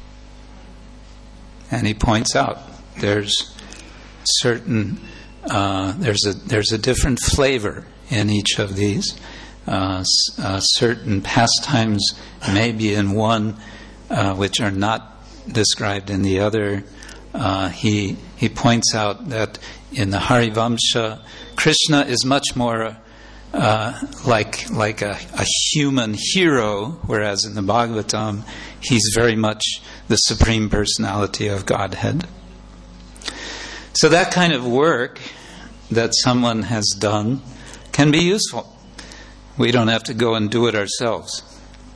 And he points out there's certain there's a different flavor in each of these. Certain pastimes may be in one which are not described in the other. He points out that in the Harivamsha, Krishna is much more like a human hero, whereas in the Bhagavatam, he's very much the Supreme Personality of Godhead. So that kind of work that someone has done can be useful. We don't have to go and do it ourselves.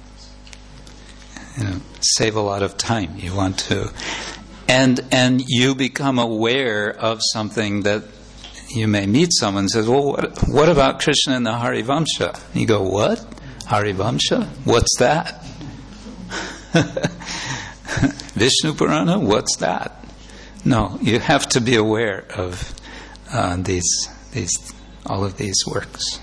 Save a lot of time. You want to, and you become aware of something that you may meet someone and says, well, what about Krishna in the Harivamsha? And you go, what? Harivamsha? What's that? Vishnu Purana? What's that? No, you have to be aware of all of these works.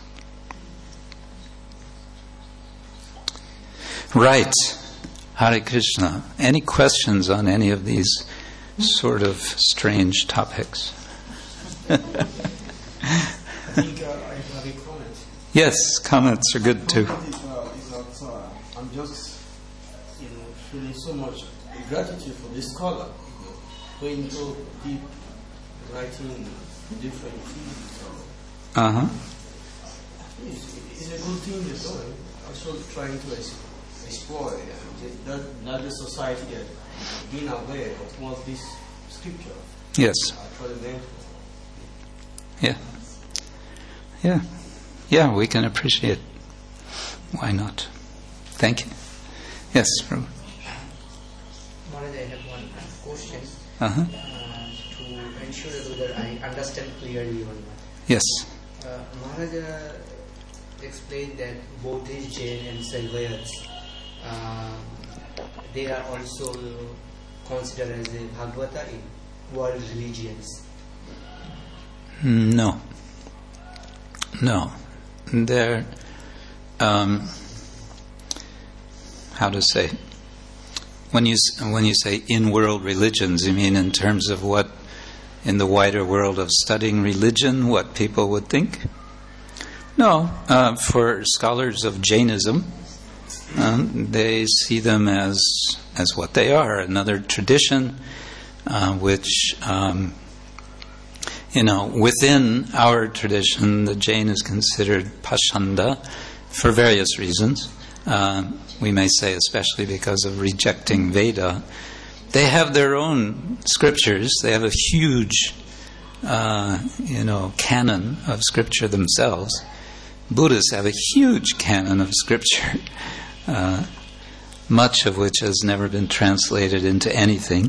Right. Hare Krishna. Any questions on any of these sort of strange topics? I think I have a comment. Yes, comments are good too. I'm just, feeling so much gratitude for this scholar, going so deep, writing different things. It's a good thing you're doing. Also trying to explore that the society that being aware of what this scripture. Yes. Actually meant. Yeah, we can appreciate. Why not? Thank you. Yes, Prabhu. Maharaj, I have one question to ensure whether I understand clearly or not. Yes. Maharaj explained that Buddhist, Jain and Saivayats, they are also considered as a Bhagavata in world religions. No. They're, how to say? When you say in world religions, you mean in terms of what, in the wider world of studying religion, what people would think? No. For scholars of Jainism, they see them as what they are, another tradition, which. Within our tradition, the Jain is considered Pashanda for various reasons. We may say especially because of rejecting Veda. They have their own scriptures. They have a huge, canon of scripture themselves. Buddhists have a huge canon of scripture, much of which has never been translated into anything.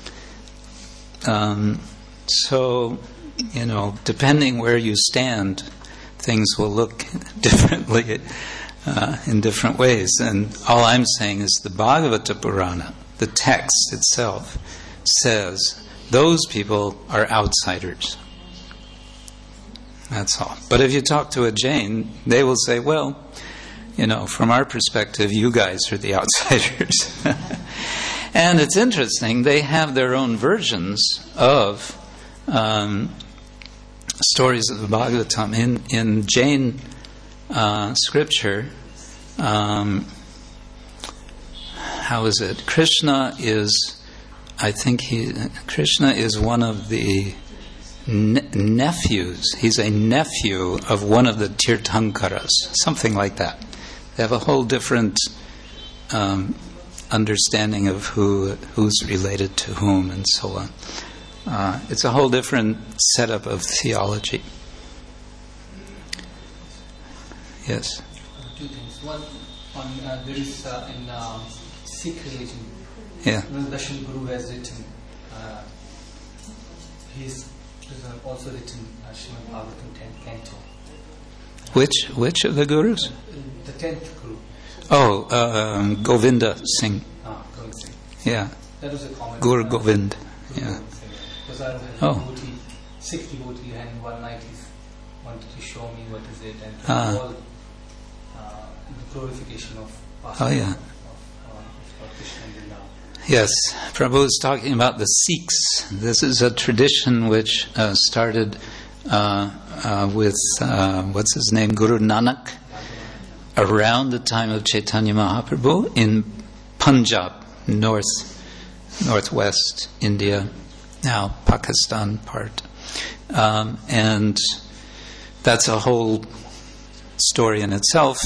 So, depending where you stand, things will look differently in different ways. And all I'm saying is the Bhagavata Purana, the text itself, says those people are outsiders. That's all. But if you talk to a Jain, they will say, well, from our perspective, you guys are the outsiders. And it's interesting, they have their own versions of stories of the Bhagavatam. In Jain scripture, how is it? Krishna is one of the nephews. He's a nephew of one of the Tirthankaras, something like that. They have a whole different understanding of who's related to whom and so on. It's a whole different setup of theology. Yes. Two things. One there is in Sikh religion, Yeah. The Dashan Guru has written, he's also written Srimad Bhagavatam 10th Canto. Which of the gurus? The 10th Guru. Oh, Govinda Singh. Govind Singh. Yeah. That was a comment. Guru Govind. Yeah. Because I had Oh. a devotee, Sikh devotee, and one night he wanted to show me what is it, and all the glorification of Oh, yeah. of Krishna and Vrindavan. Yes, Prabhu is talking about the Sikhs. This is a tradition which started with, what's his name, Guru Nanak, around the time of Chaitanya Mahaprabhu in Punjab, northwest India, now Pakistan part. And that's a whole story in itself.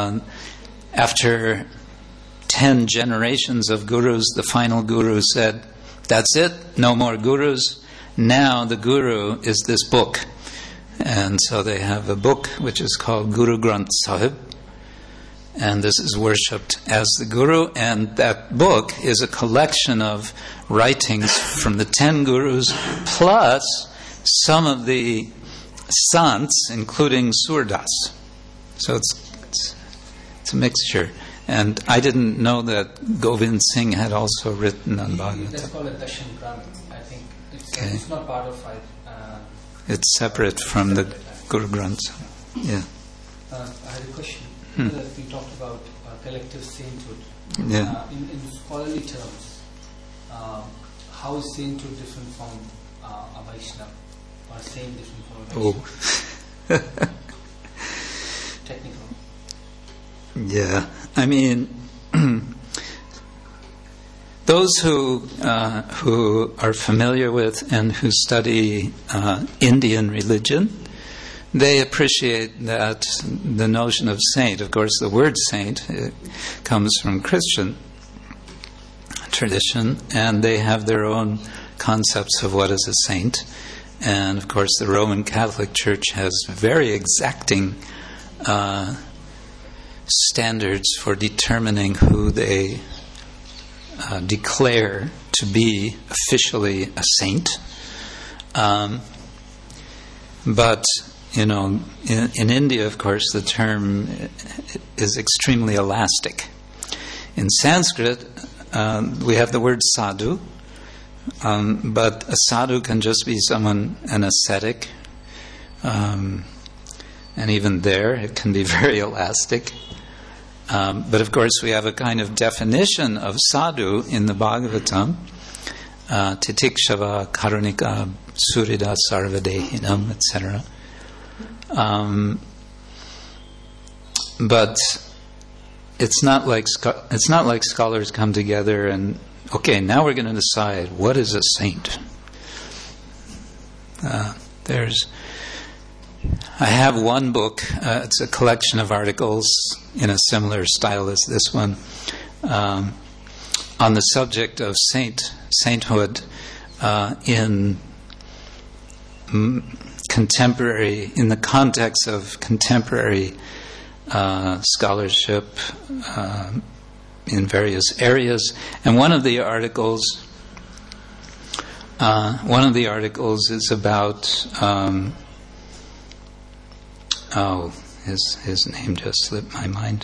After 10 generations of gurus, the final guru said, that's it, no more gurus. Now the guru is this book. And so they have a book which is called Guru Granth Sahib. And this is worshipped as the guru. And that book is a collection of writings from the 10 gurus, plus some of the sants, including Surdas. So it's a mixture. And I didn't know that Govind Singh had also written on That's Bhagavatam. called a Dashan Granth. I think Okay. it's not part of it. It's separate from the Guru Granth. Yeah. I had a question. That we talked about collective sainthood. Yeah. In scholarly terms, how is sainthood different from a Vaishnava, or saint different from a Vaishnava? Oh. Technical. Yeah. I mean, those who are familiar with and who study Indian religion, they appreciate that the notion of saint, of course the word saint comes from Christian tradition, and they have their own concepts of what is a saint. And of course the Roman Catholic Church has very exacting standards for determining who they declare to be officially a saint. But in India, of course, the term is extremely elastic. In Sanskrit, we have the word sadhu, but a sadhu can just be an ascetic, and even there it can be very elastic. But of course, we have a kind of definition of sadhu in the Bhagavatam, titikshava karunika surida sarvadehinam, etc. But it's not like scholars come together and, okay, now we're going to decide what is a saint. I have one book. It's a collection of articles in a similar style as this one, on the subject of sainthood in the context of contemporary scholarship in various areas. And one of the articles is about his name just slipped my mind.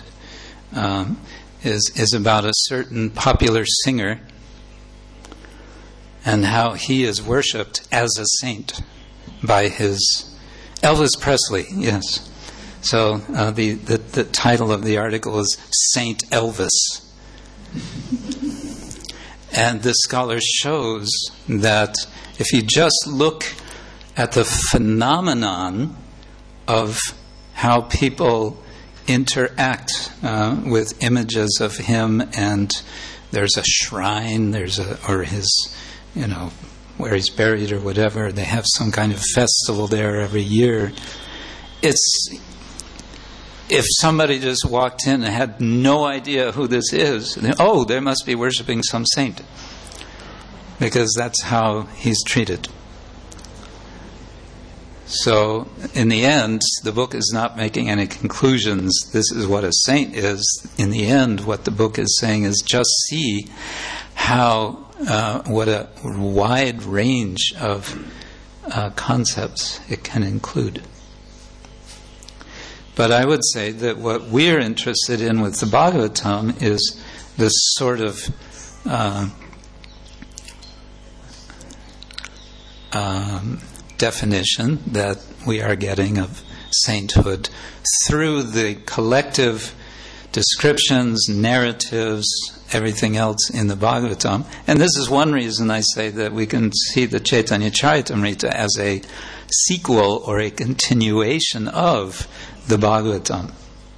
Is about a certain popular singer and how he is worshipped as a saint by his Elvis Presley. Yes. So the title of the article is Saint Elvis, and this scholar shows that if you just look at the phenomenon of how people interact with images of him, and there's a shrine, or his, where he's buried or whatever, they have some kind of festival there every year. If somebody just walked in and had no idea who this is, there must be worshiping some saint, because that's how he's treated. So, in the end, the book is not making any conclusions. This is what a saint is. In the end, what the book is saying is just see what a wide range of concepts it can include. But I would say that what we're interested in with the Bhagavatam is this sort of definition that we are getting of sainthood through the collective descriptions, narratives, everything else in the Bhagavatam. And this is one reason I say that we can see the Chaitanya Charitamrita as a sequel or a continuation of the Bhagavatam.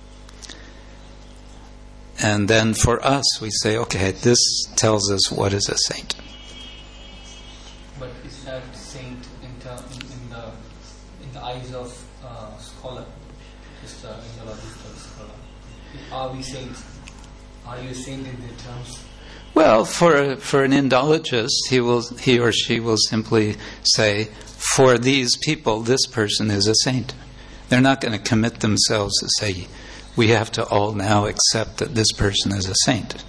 And then for us, we say, okay, this tells us what is a saint. But is that saint in the eyes of scholar, just in the logical scholar? Are we saints? Are you a saint in their terms? Well, for an Indologist, he or she will simply say, for these people, this person is a saint. They're not going to commit themselves to say, we have to all now accept that this person is a saint.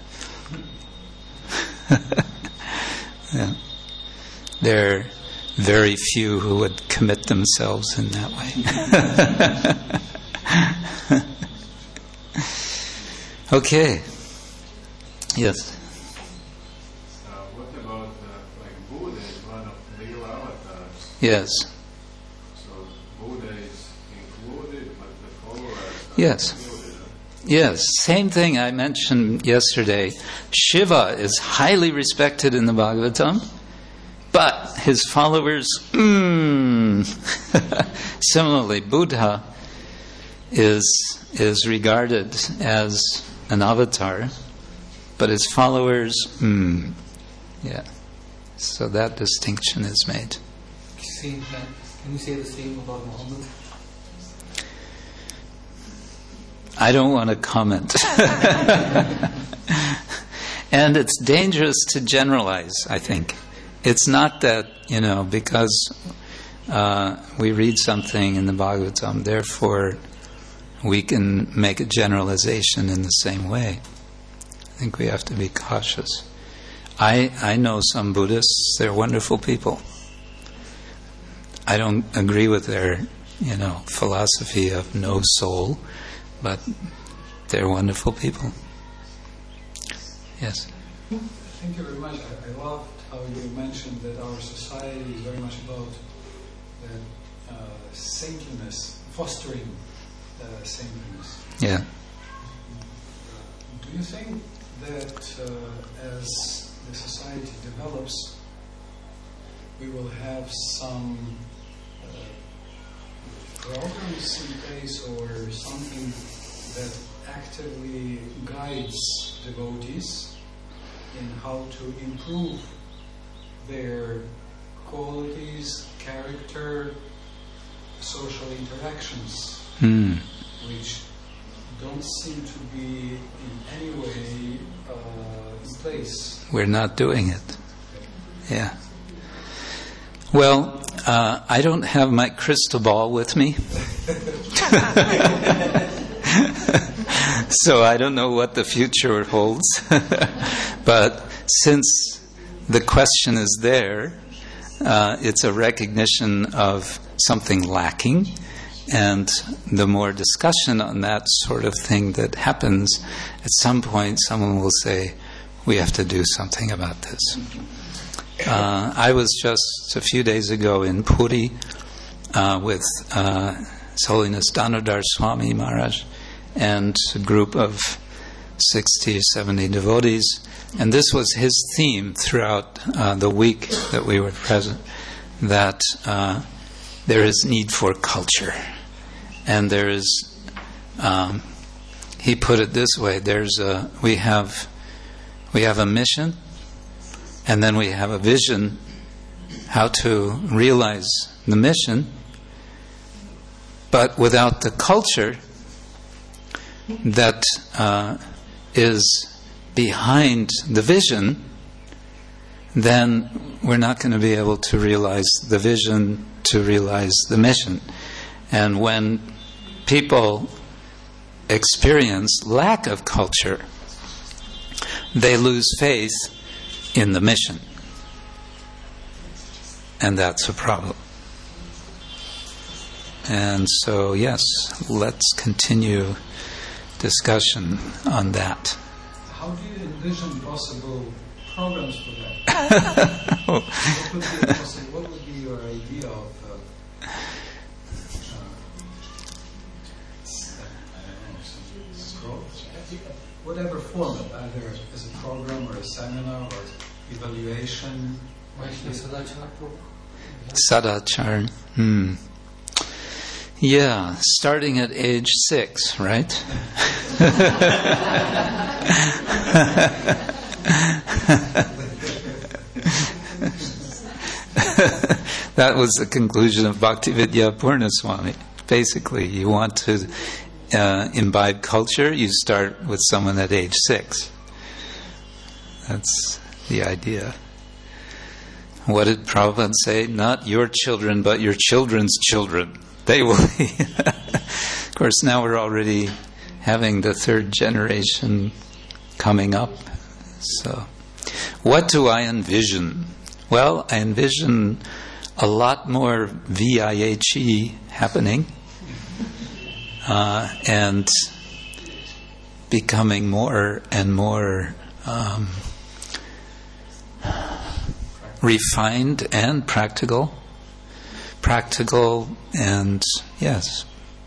Yeah. There are very few who would commit themselves in that way. Okay. Yes. What about Buddha is one of the real avatars? Yes. So Buddha is included, but the followers are Yes. included. Yes, same thing I mentioned yesterday. Shiva is highly respected in the Bhagavatam, but his followers, Similarly, Buddha is regarded as an avatar, but his followers, yeah. So that distinction is made. Can you say the same about Muhammad? I don't want to comment. And it's dangerous to generalize, I think. It's not that, because we read something in the Bhagavatam, therefore we can make a generalization in the same way. I think we have to be cautious. I know some Buddhists, they're wonderful people. I don't agree with their, philosophy of no soul, but they're wonderful people. Yes. Thank you very much. I loved how you mentioned that our society is very much about saintliness, fostering saintliness. Yeah. Do you think that as the society develops, we will have some programs in place or something that actively guides devotees in how to improve their qualities, character, social interactions, which don't seem to be in any way in place? We're not doing it. Yeah. Well, I don't have my crystal ball with me. So I don't know what the future holds. But since the question is there, it's a recognition of something lacking. And the more discussion on that sort of thing that happens, at some point someone will say, we have to do something about this. I was just a few days ago in Puri with His Holiness Damodar Swami Maharaj and a group of 60 or 70 devotees, and this was his theme throughout the week that we were present, that there is need for culture. And there is, he put it this way, we have a mission, and then we have a vision how to realize the mission, but without the culture that is behind the vision, then we're not going to be able to realize the vision, to realize the mission. And when people experience lack of culture, they lose faith in the mission. And that's a problem. And so, yes, let's continue discussion on that. How do you envision possible programs for that? What would be your idea of whatever format, either as a program or a seminar or evaluation? Sadachar. Yeah, starting at age 6, right? That was the conclusion of Bhaktividya Purnaswami. Basically, you want to imbibe culture, you start with someone at age 6. That's the idea. What did Prabhupada say? Not your children, but your children's children. They will be. Of course, now we're already having the 3rd generation coming up. So, what do I envision? Well, I envision a lot more VIHE happening and becoming more and more refined and practical. Practical and, yes,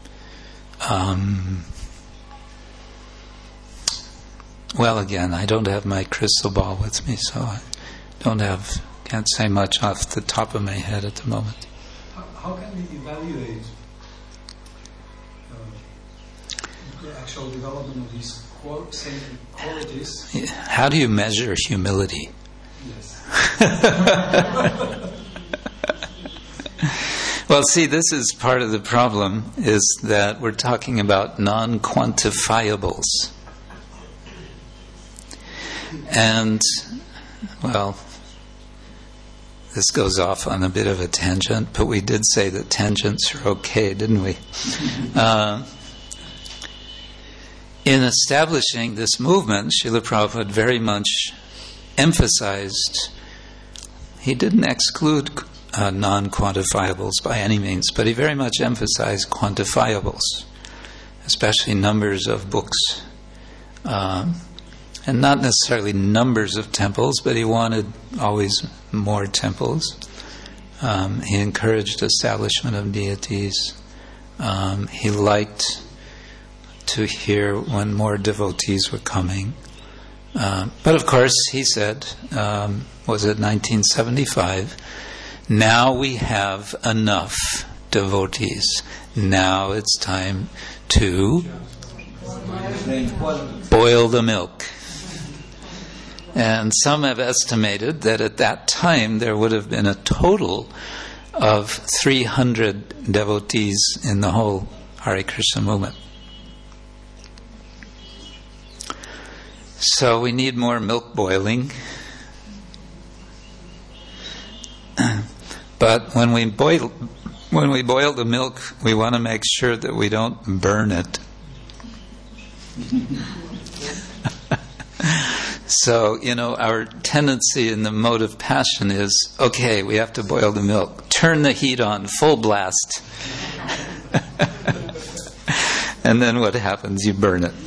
well, again, I don't have my crystal ball with me, so I can't say much off the top of my head at the moment. How can we evaluate the actual development of these same qualities? How do you measure humility? Yes. Well, see, this is part of the problem, is that we're talking about non-quantifiables. And, well, this goes off on a bit of a tangent, but we did say that tangents are okay, didn't we? In establishing this movement, Srila Prabhupada very much emphasized, he didn't exclude non-quantifiables by any means, but he very much emphasized quantifiables, especially numbers of books. And not necessarily numbers of temples, but he wanted always more temples. He encouraged establishment of deities. He liked to hear when more devotees were coming. But of course, he said, was it 1975, now we have enough devotees. Now it's time to boil the milk. And some have estimated that at that time there would have been a total of 300 devotees in the whole Hare Krishna movement. So we need more milk boiling. But when we boil the milk, we want to make sure that we don't burn it. So, our tendency in the mode of passion is, okay, we have to boil the milk. Turn the heat on, full blast. And then what happens? You burn it.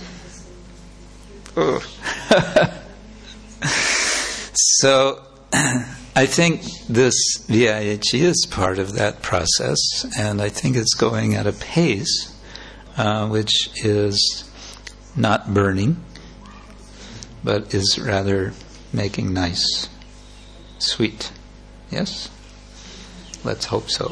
So, I think this VIHE is part of that process, and I think it's going at a pace which is not burning, but is rather making nice, sweet. Yes? Let's hope so.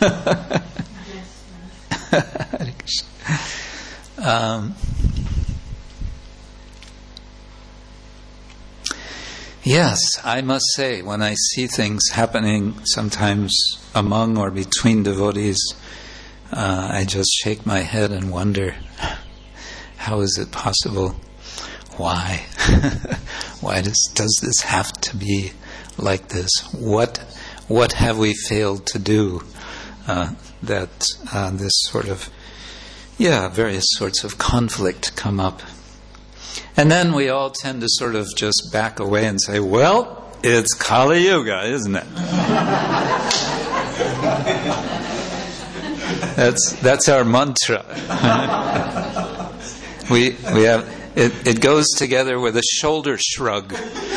Yes, I must say, when I see things happening sometimes among or between devotees, I just shake my head and wonder, how is it possible? Why? Why does this have to be like this? What have we failed to do that this sort of, various sorts of conflict come up? And then we all tend to sort of just back away and say, well, it's Kali Yuga, isn't it? That's our mantra. we have it goes together with a shoulder shrug.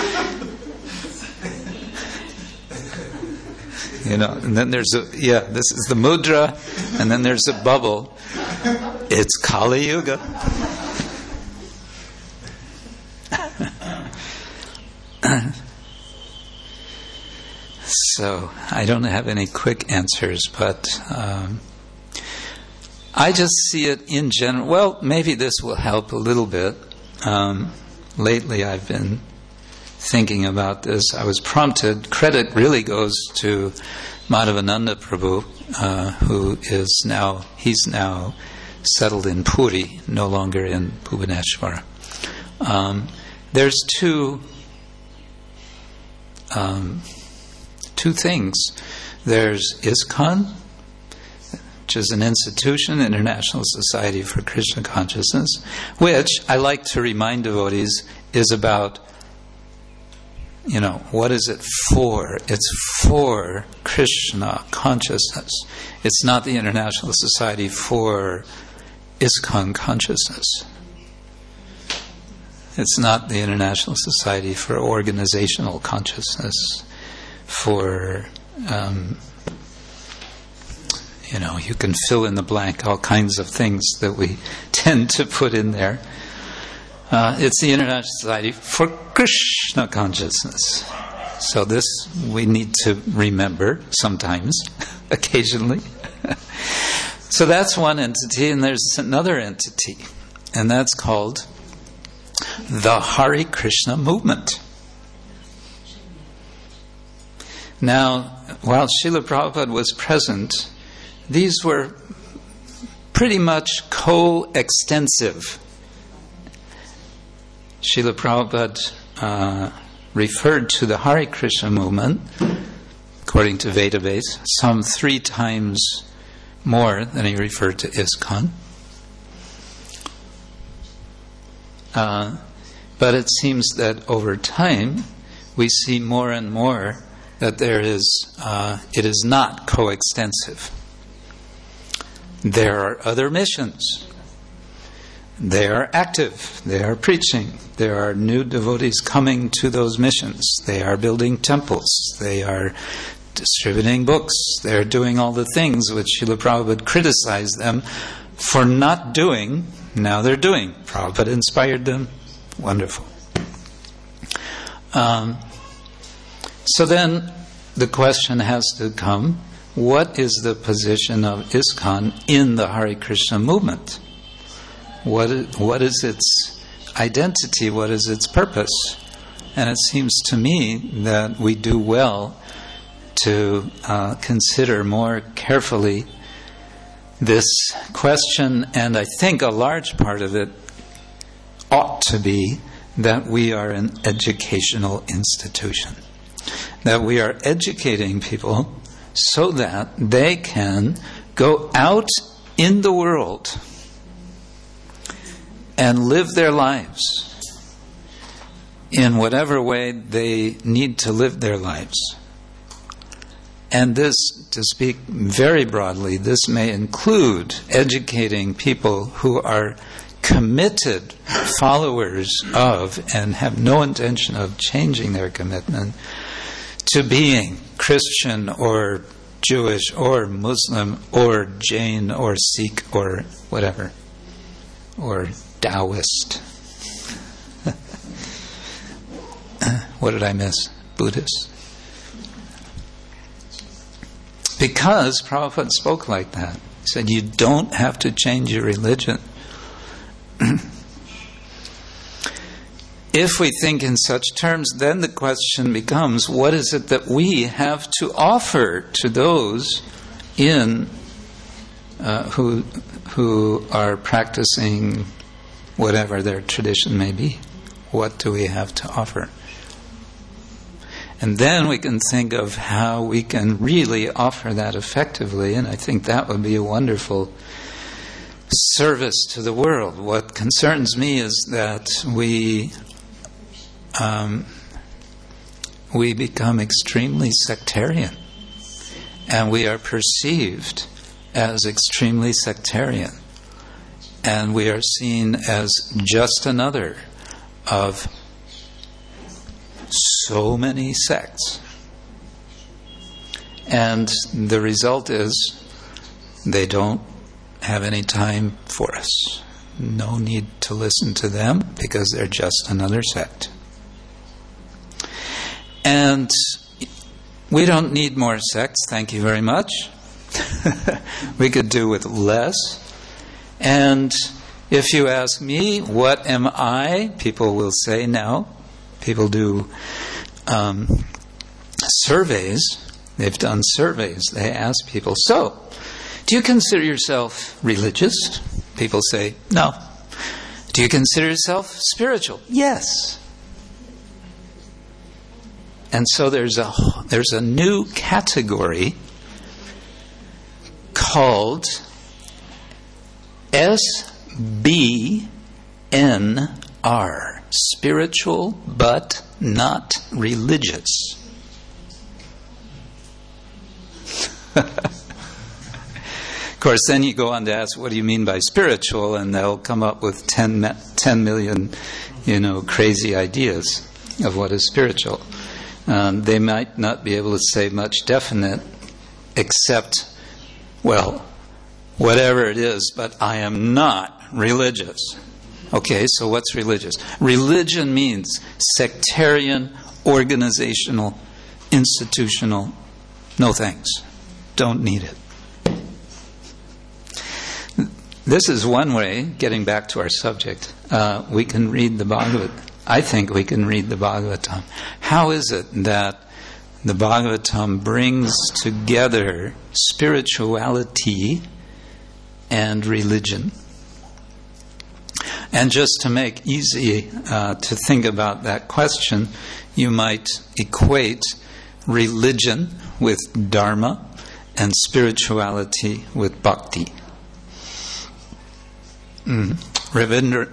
And then there's this is the mudra, and then there's a bubble. It's Kali Yuga. So I don't have any quick answers, but I just see it in general. Well, maybe this will help a little bit. Lately I've been thinking about this. I was prompted. Credit really goes to Madhavananda Prabhu, who is he's now settled in Puri, no longer in Bhubaneswara. There's two things. There's ISKCON, which is an institution, International Society for Krishna Consciousness, which I like to remind devotees is about, what is it for? It's for Krishna consciousness. It's not the International Society for ISKCON consciousness. It's not the International Society for Organizational Consciousness, for, you can fill in the blank, all kinds of things that we tend to put in there. It's the International Society for Krishna Consciousness. So this we need to remember sometimes, occasionally. So that's one entity, and there's another entity, and that's called the Hare Krishna movement. Now, while Srila Prabhupada was present, these were pretty much coextensive. Srila Prabhupada referred to the Hare Krishna movement, according to Vedabase, some 3 times more than he referred to ISKCON. But it seems that over time we see more and more that it is not coextensive. There are other missions. They are active. They are preaching. There are new devotees coming to those missions. They are building temples. They are distributing books. They are doing all the things which Srila Prabhupada criticized them for not doing. Now they're doing. Prabhupada inspired them. Wonderful. So then the question has to come, what is the position of ISKCON in the Hare Krishna movement? What is its identity? What is its purpose? And it seems to me that we do well to consider more carefully this question, and I think a large part of it ought to be that we are an educational institution, that we are educating people so that they can go out in the world and live their lives in whatever way they need to live their lives. And this, to speak very broadly, this may include educating people who are committed followers of and have no intention of changing their commitment to being Christian or Jewish or Muslim or Jain or Sikh or whatever, or Taoist. What did I miss? Buddhist. Because Prabhupada spoke like that. He said, you don't have to change your religion. If we think in such terms, then the question becomes, what is it that we have to offer to those in who are practicing whatever their tradition may be? What do we have to offer? And then we can think of how we can really offer that effectively, and I think that would be a wonderful service to the world. What concerns me is that we become extremely sectarian, and we are perceived as extremely sectarian, and we are seen as just another of so many sects. And the result is they don't have any time for us. No need to listen to them because they're just another sect. And we don't need more sects, thank you very much. We could do with less. And if you ask me, what am I? People will say now. People do surveys. They've done surveys. They ask people, so, do you consider yourself religious? People say, no. Do you consider yourself spiritual? Yes. And so there's a new category called SBNR, spiritual but not religious. Of course, then you go on to ask, what do you mean by spiritual? And they'll come up with 10 million, crazy ideas of what is spiritual. They might not be able to say much definite, except, well, whatever it is, but I am not religious. Okay, so what's religious? Religion means sectarian, organizational, institutional. No thanks. Don't need it. This is one way, getting back to our subject, we can read the Bhagavad. I think we can read the Bhagavatam. How is it that the Bhagavatam brings together spirituality and religion? And just to make easy to think about that question, you might equate religion with dharma and spirituality with bhakti. Ravindra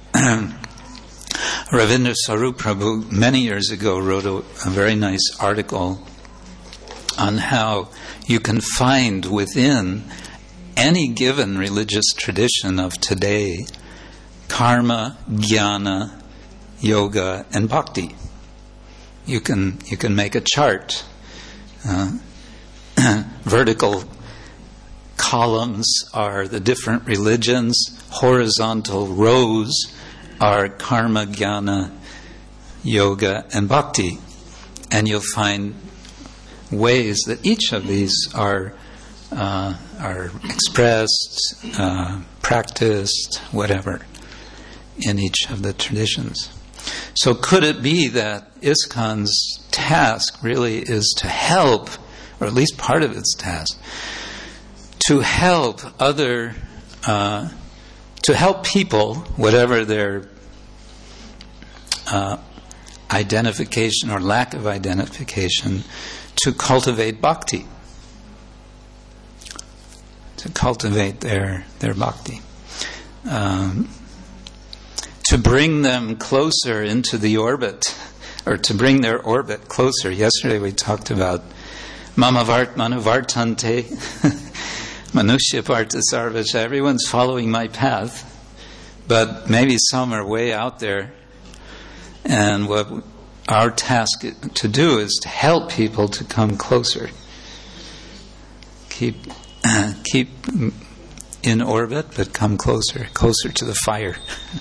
Sarup Prabhu many years ago wrote a very nice article on how you can find within any given religious tradition of today karma, jnana, yoga, and bhakti. You can make a chart. Vertical columns are the different religions. Horizontal rows are karma, jnana, yoga, and bhakti. And you'll find ways that each of these are expressed, practiced, whatever, in each of the traditions. So could it be that ISKCON's task really is to help, or at least part of its task, to help people, whatever their identification or lack of identification, to cultivate bhakti, to cultivate their bhakti, to bring them closer into the orbit, or to bring their orbit closer. Yesterday we talked about Mamavart Manuvartante, Manusya Partha Sarvacha. Everyone's following my path, but maybe some are way out there. And what our task to do is to help people to come closer. Keep in orbit, but come closer to the fire.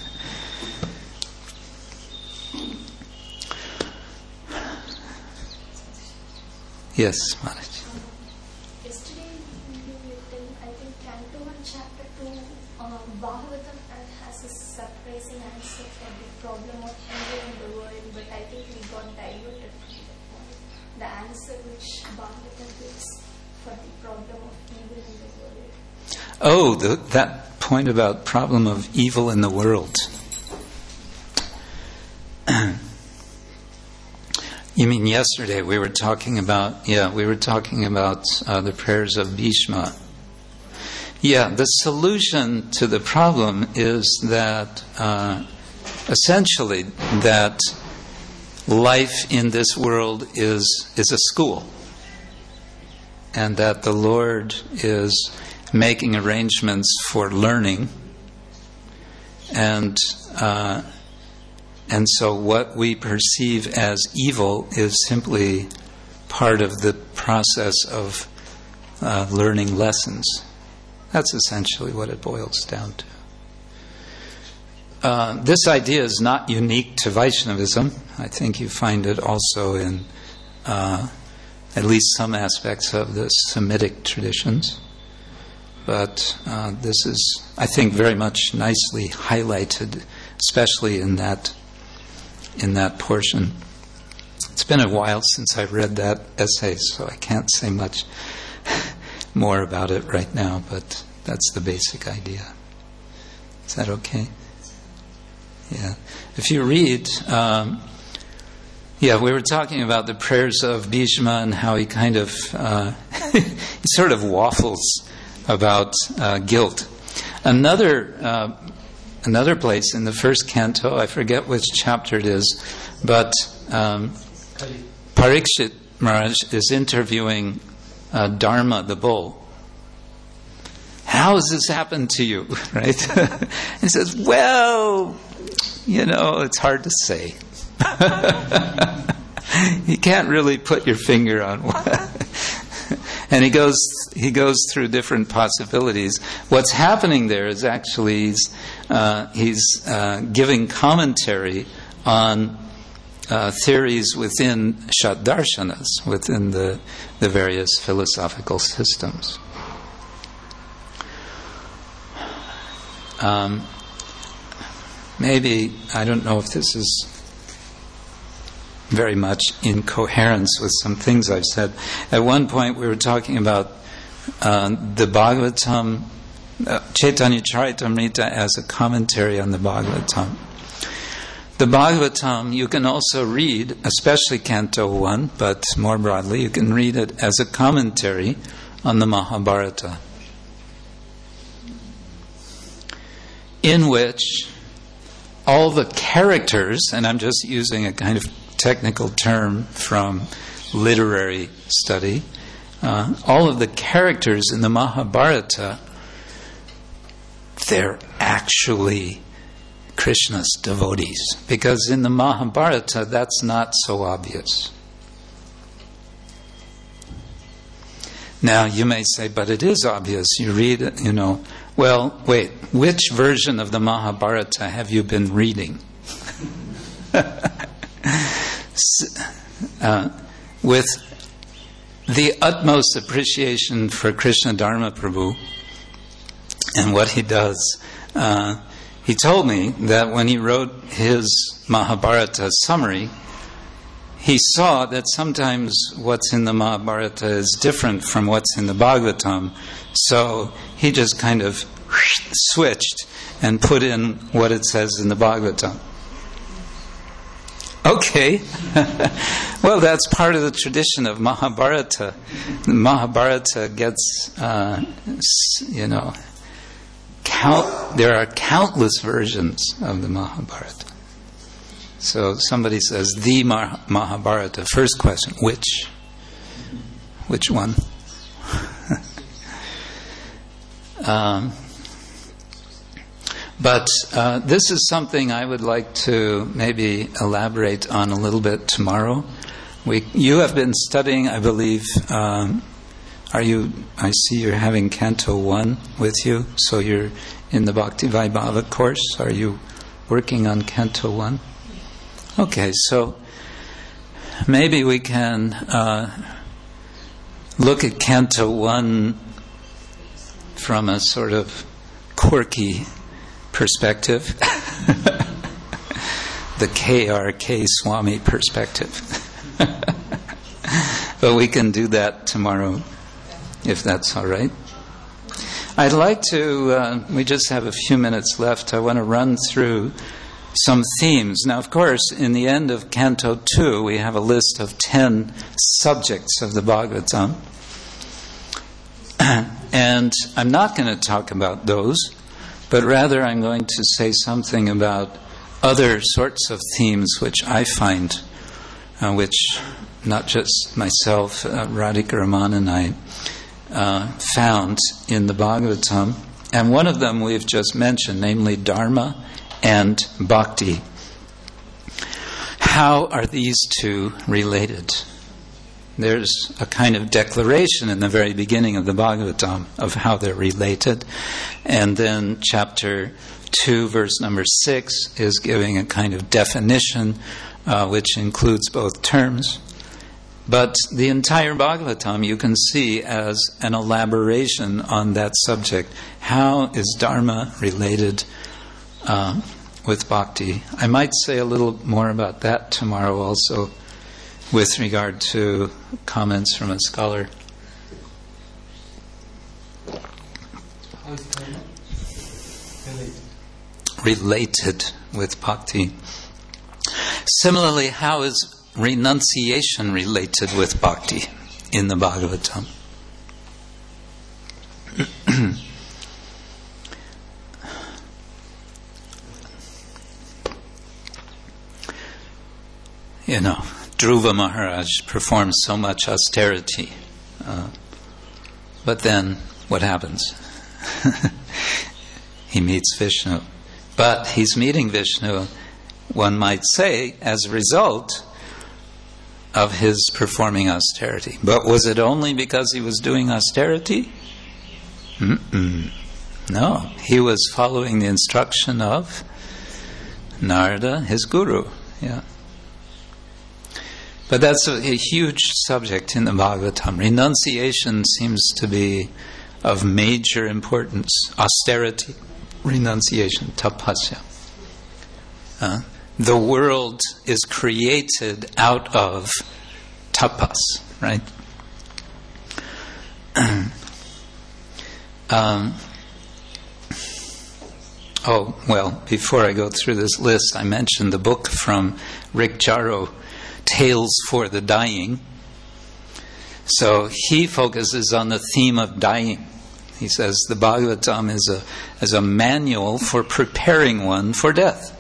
Yes, Maharaj. Yesterday you written, I think, Canto 1, Chapter 2, Bhagavatam has a surprising answer for the problem of evil in the world, but I think we got diverted from that point. The answer which Bhagavatam gives for the problem of evil in the world. Oh, that point about problem of evil in the world. You mean yesterday we were talking about the prayers of Bhishma. Yeah, the solution to the problem is that essentially that life in this world is a school, and that the Lord is making arrangements for learning, and so what we perceive as evil is simply part of the process of learning lessons. That's essentially what it boils down to. This idea is not unique to Vaishnavism. I think you find it also in at least some aspects of the Semitic traditions. But this is, I think, very much nicely highlighted, especially in that portion. It's been a while since I read that essay, so I can't say much more about it right now, but that's the basic idea. Is that okay? Yeah. If you read, we were talking about the prayers of Bhishma and how he kind of, he sort of waffles about guilt. Another place in the first canto, I forget which chapter it is, but Parikshit Maharaj is interviewing Dharma the bull. How has this happened to you? Right? He says, well, it's hard to say. You can't really put your finger on what. And he goes through different possibilities. What's happening there is actually he's giving commentary on theories within Shatdarshanas, within the various philosophical systems. Maybe, I don't know if this is very much in coherence with some things I've said. At one point we were talking about the Bhagavatam, Chaitanya Charitamrita as a commentary on the Bhagavatam. The Bhagavatam you can also read, especially Canto 1, but more broadly you can read it as a commentary on the Mahabharata, in which all the characters, and I'm just using a kind of technical term from literary study, all of the characters in the Mahabharata, they're actually Krishna's devotees. Because in the Mahabharata, that's not so obvious. Now, you may say, but it is obvious. You read it, Well, wait, which version of the Mahabharata have you been reading? With the utmost appreciation for Krishna Dharma Prabhu and what he does, he told me that when he wrote his Mahabharata summary, he saw that sometimes what's in the Mahabharata is different from what's in the Bhagavatam, so he just kind of switched and put in what it says in the Bhagavatam. Okay. Well, that's part of the tradition of Mahabharata. Mahabharata gets, there are countless versions of the Mahabharata. So somebody says, the Mahabharata. First question, which? Which one? But this is something I would like to maybe elaborate on a little bit tomorrow. You have been studying, I believe, I see you're having Canto 1 with you, so you're in the Bhakti Vaibhava course. Are you working on Canto 1? Okay, so maybe we can look at Canto 1 from a sort of quirky perspective, the K.R.K. Swami perspective. But we can do that tomorrow, if that's all right. I'd like to, we just have a few minutes left, I want to run through some themes. Now, of course, in the end of Canto 2, we have a list of 10 subjects of the Bhagavatam. And I'm not going to talk about those, but rather I'm going to say something about other sorts of themes which I find, which not just myself, Radhika Raman and I found in the Bhagavatam. And one of them we've just mentioned, namely Dharma and Bhakti. How are these two related? There's a kind of declaration in the very beginning of the Bhagavatam of how they're related. And then chapter 2, verse number 6 is giving a kind of definition which includes both terms. But the entire Bhagavatam you can see as an elaboration on that subject. How is Dharma related with Bhakti? I might say a little more about that tomorrow also, with regard to comments from a scholar. How is Dharma related with Bhakti? Similarly, how is renunciation related with Bhakti in the Bhagavatam? Dhruva Maharaj performs so much austerity, but then what happens? He meets Vishnu. But he's meeting Vishnu, one might say, as a result of his performing austerity. But was it only because he was doing austerity? No, he was following the instruction of Narada, his guru. Yeah. But that's a huge subject in the Bhagavatam. Renunciation seems to be of major importance. Austerity, renunciation, tapasya. The world is created out of tapas, right? Before I go through this list, I mentioned the book from Rick Jarrow, Tales for the Dying. So he focuses on the theme of dying. He says the Bhagavatam is a manual for preparing one for death.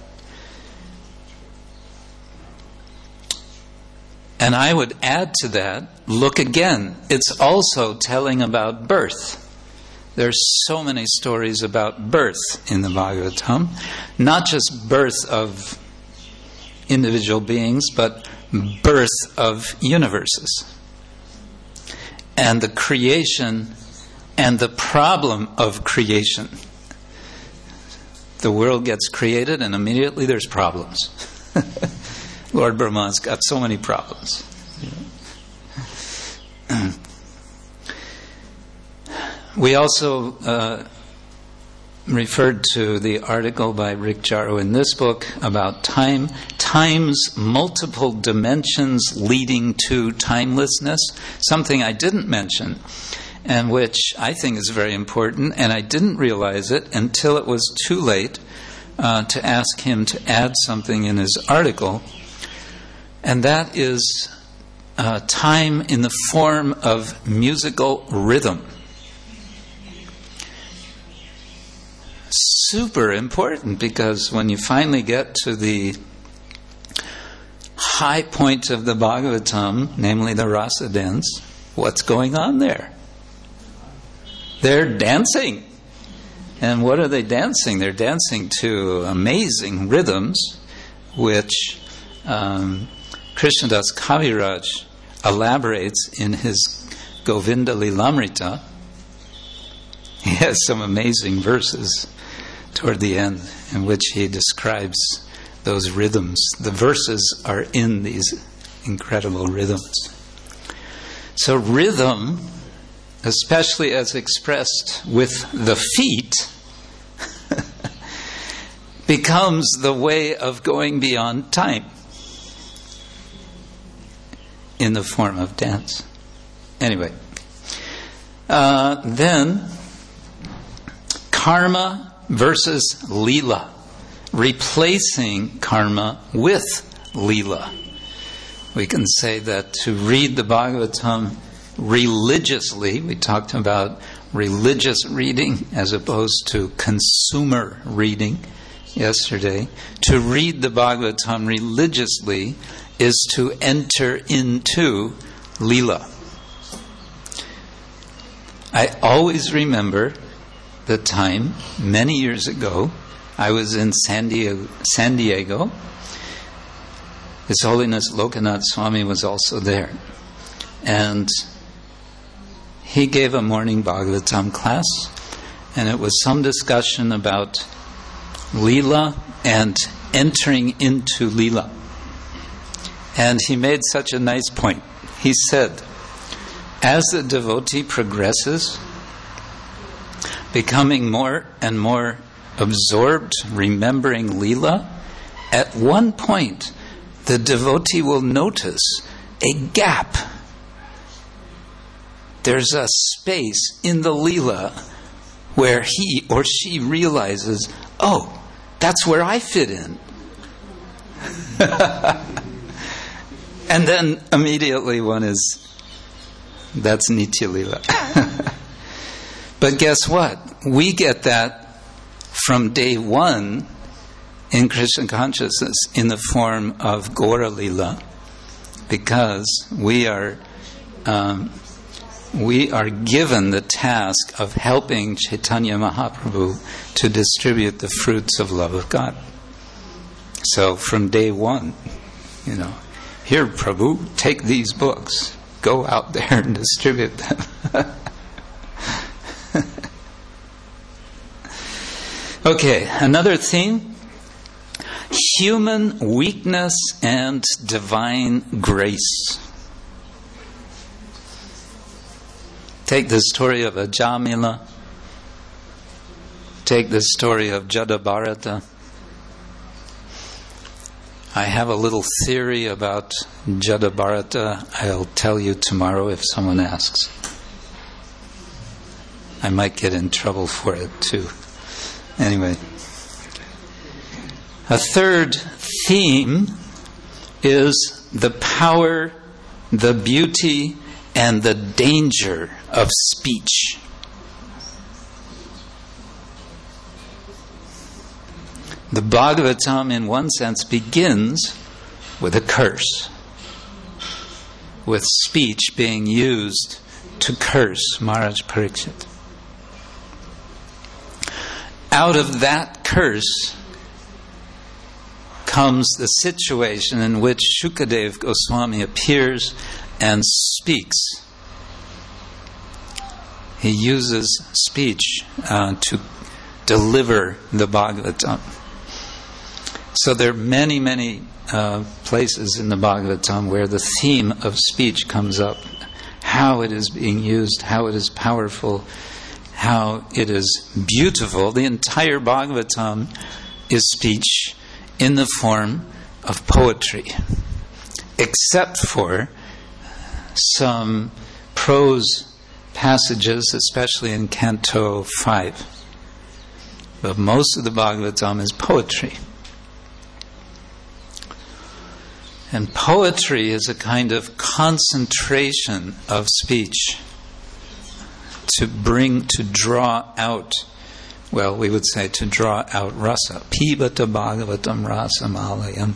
And I would add to that, look again, it's also telling about birth. There's so many stories about birth in the Bhagavatam. Not just birth of individual beings, but birth of universes. And the creation and the problem of creation. The world gets created and immediately there's problems. Lord Brahma's got so many problems. We also referred to the article by Rick Jarrow in this book about time's multiple dimensions leading to timelessness, something I didn't mention, and which I think is very important, and I didn't realize it until it was too late to ask him to add something in his article, and that is time in the form of musical rhythm. Super important, because when you finally get to the high point of the Bhagavatam, namely the rasa dance, what's going on there? They're dancing. And what are they dancing? They're dancing to amazing rhythms, which Krishnadas Kaviraj elaborates in his Govinda Lilamrita. He has some amazing verses toward the end in which he describes those rhythms. The verses are in these incredible rhythms. So rhythm, especially as expressed with the feet, becomes the way of going beyond time in the form of dance. Anyway, then karma versus lila, replacing karma with lila. We can say that to read the Bhagavatam religiously, we talked about religious reading as opposed to consumer reading yesterday. To read the Bhagavatam religiously is to enter into Leela. I always remember the time, many years ago, I was in San Diego. His Holiness Lokanath Swami was also there. And he gave a morning Bhagavatam class, and it was some discussion about Leela and entering into Leela. And he made such a nice point. He said, as the devotee progresses, becoming more and more absorbed, remembering Leela, at one point the devotee will notice a gap. There's a space in the Leela where he or she realizes, oh, that's where I fit in. And then immediately one is, that's Nitya Leela. But guess what? We get that from day one in Krishna consciousness in the form of Gaura Leela, because we are given the task of helping Chaitanya Mahaprabhu to distribute the fruits of love of God. So from day one, here Prabhu, take these books, go out there and distribute them. Okay, another theme, human weakness and divine grace. Take the story of Ajamila. Take the story of Jadabharata. I have a little theory about Jadabharata. I'll tell you tomorrow if someone asks. I might get in trouble for it too. Anyway, a third theme is the power, the beauty, and the danger of speech. The Bhagavatam, in one sense, begins with a curse, with speech being used to curse Maharaj Parikshit. Out of that curse comes the situation in which Shukadev Goswami appears and speaks. He uses speech to deliver the Bhagavatam. So there are many, many places in the Bhagavatam where the theme of speech comes up. How it is being used, how it is powerful, how it is beautiful. The entire Bhagavatam is speech in the form of poetry, except for some prose passages, especially in Canto 5. But most of the Bhagavatam is poetry. And poetry is a kind of concentration of speech to draw out, well, we would say to draw out rasa. Pibata Bhagavatam rasamalayam.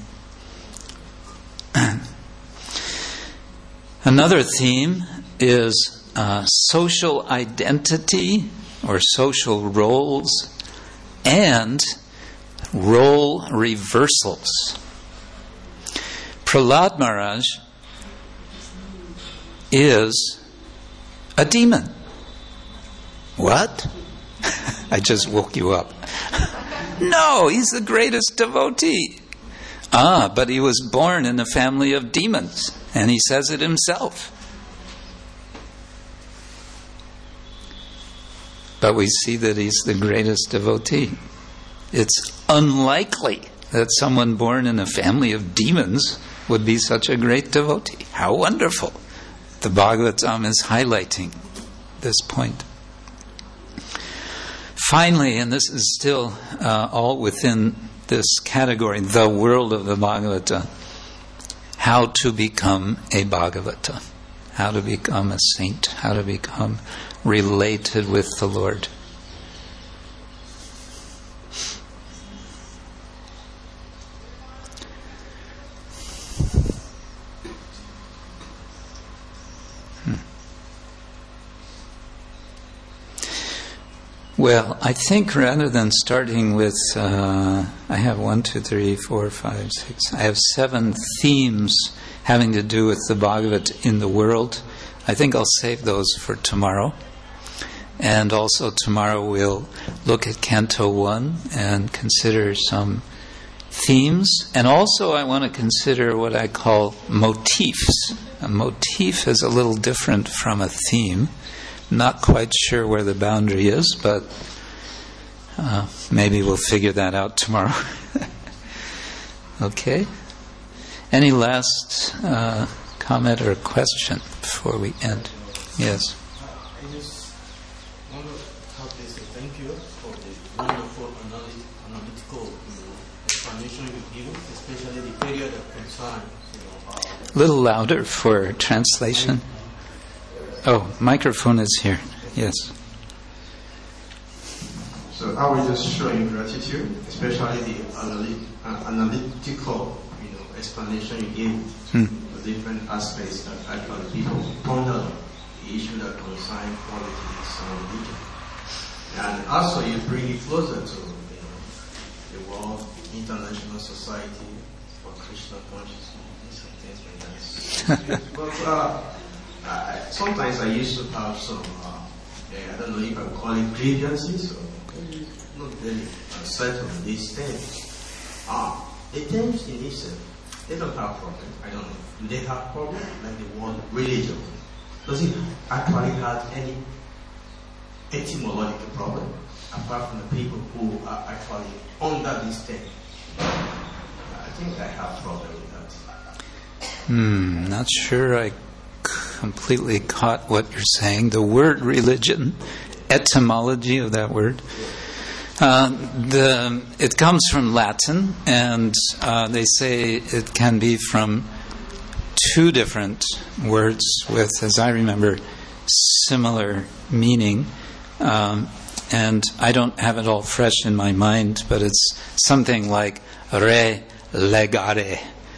Another theme is social identity or social roles and role reversals. Prahlad Maharaj is a demon. What? I just woke you up. No, he's the greatest devotee. But he was born in a family of demons, and he says it himself. But we see that he's the greatest devotee. It's unlikely that someone born in a family of demons would be such a great devotee. How wonderful. The Bhagavatam is highlighting this point. Finally, and this is still all within this category, the world of the Bhagavata, how to become a Bhagavata. how to become a saint, how to become related with the Lord. Well, I think rather than starting with, I have 1, 2, 3, 4, 5, 6, I have 7 themes having to do with the Bhagavad in the world. I think I'll save those for tomorrow. And also tomorrow we'll look at Canto 1 and consider some themes. And also I want to consider what I call motifs. A motif is a little different from a theme. Not quite sure where the boundary is, but maybe we'll figure that out tomorrow. Okay. Any last comment or question before we end? Yes. I just want to have to say thank you for the wonderful analytical explanation you've given, especially the period of concern. A little louder for translation. Oh, microphone is here. Yes. So I was just showing gratitude, especially the analytical, explanation you gave the different aspects that actually people ponder the issue that concern politics and religion. And also you bring it closer to the world, international society for Krishna consciousness and things like that. But sometimes I used to have some, I don't know if I call it grievances or not really certain these things. The things in itself, they don't have problem. I don't know. Do they have problem? Like the word religion. Does it actually have any etymological problem apart from the people who are actually under this thing? I think I have problem with that. Not sure I completely caught what you're saying. The word religion, etymology of that word. It comes from Latin, and they say it can be from 2 different words with, as I remember, similar meaning. And I don't have it all fresh in my mind, but it's something like relegare.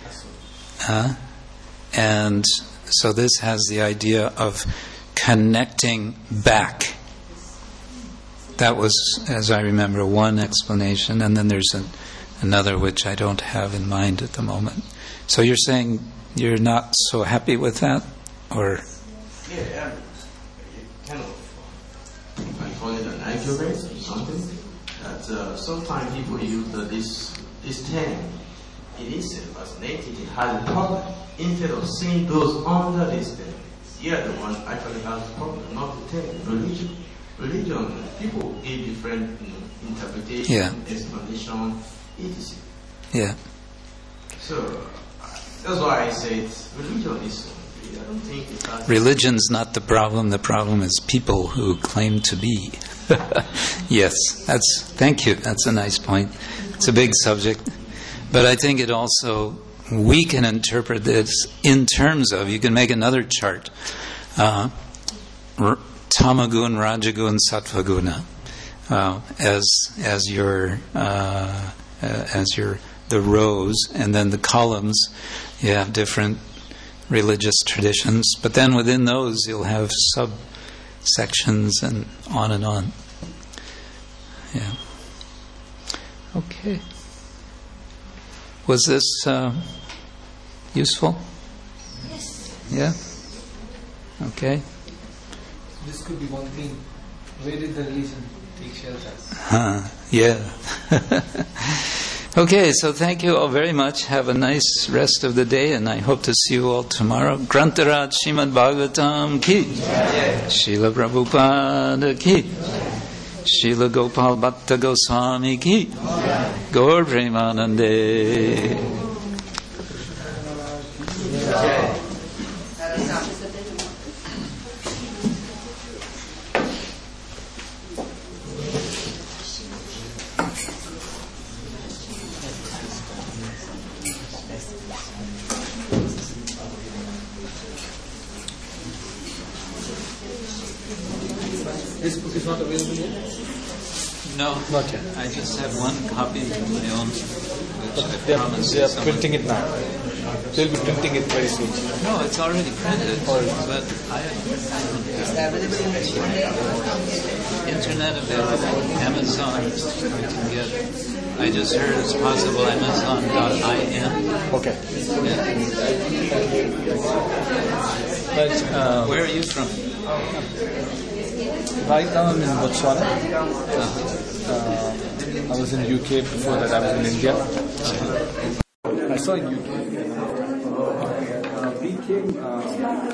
And so this has the idea of connecting back. That was, as I remember, one explanation, and then there's another which I don't have in mind at the moment. So you're saying you're not so happy with that, or? Yeah, kind of. I call it an argument or something. That sometimes people use this term in itself as an entity has a problem. Instead of seeing those under this term, you're the one actually has a problem, not the term religion. Religion, people give different interpretation, explanation, etc. Yeah. So that's why I said religion is. I don't think it has. Religion's not the problem. The problem is people who claim to be. Yes, thank you. That's a nice point. It's a big subject, but I think it also, we can interpret this in terms of, you can make another chart. Tamagun, Rajagun, Sattvaguna, as the rows, and then the columns. You have different religious traditions, but then within those you'll have subsections and on and on. Yeah. Okay. Was this useful? Yes. Yeah. Okay. This could be one thing. Where did the religion take shelter? Yeah. Okay, so thank you all very much. Have a nice rest of the day, and I hope to see you all tomorrow. Grantaraj Srimad Bhagavatam ki. Srila Prabhupada ki. Srila Gopal Bhatta Goswami ki. Gaur Premanande. This book is not available yet? No, Not yet. I just have one copy of my own, which I promised They are someone. printing it now. They'll be printing it very soon. No, it's already printed, but I internet available, Amazon, I can get. I just heard it's possible Amazon.in. Okay. Yeah. But Where are you from? right now I'm in Botswana. I was in UK before that. I was in India. I saw in UK. We came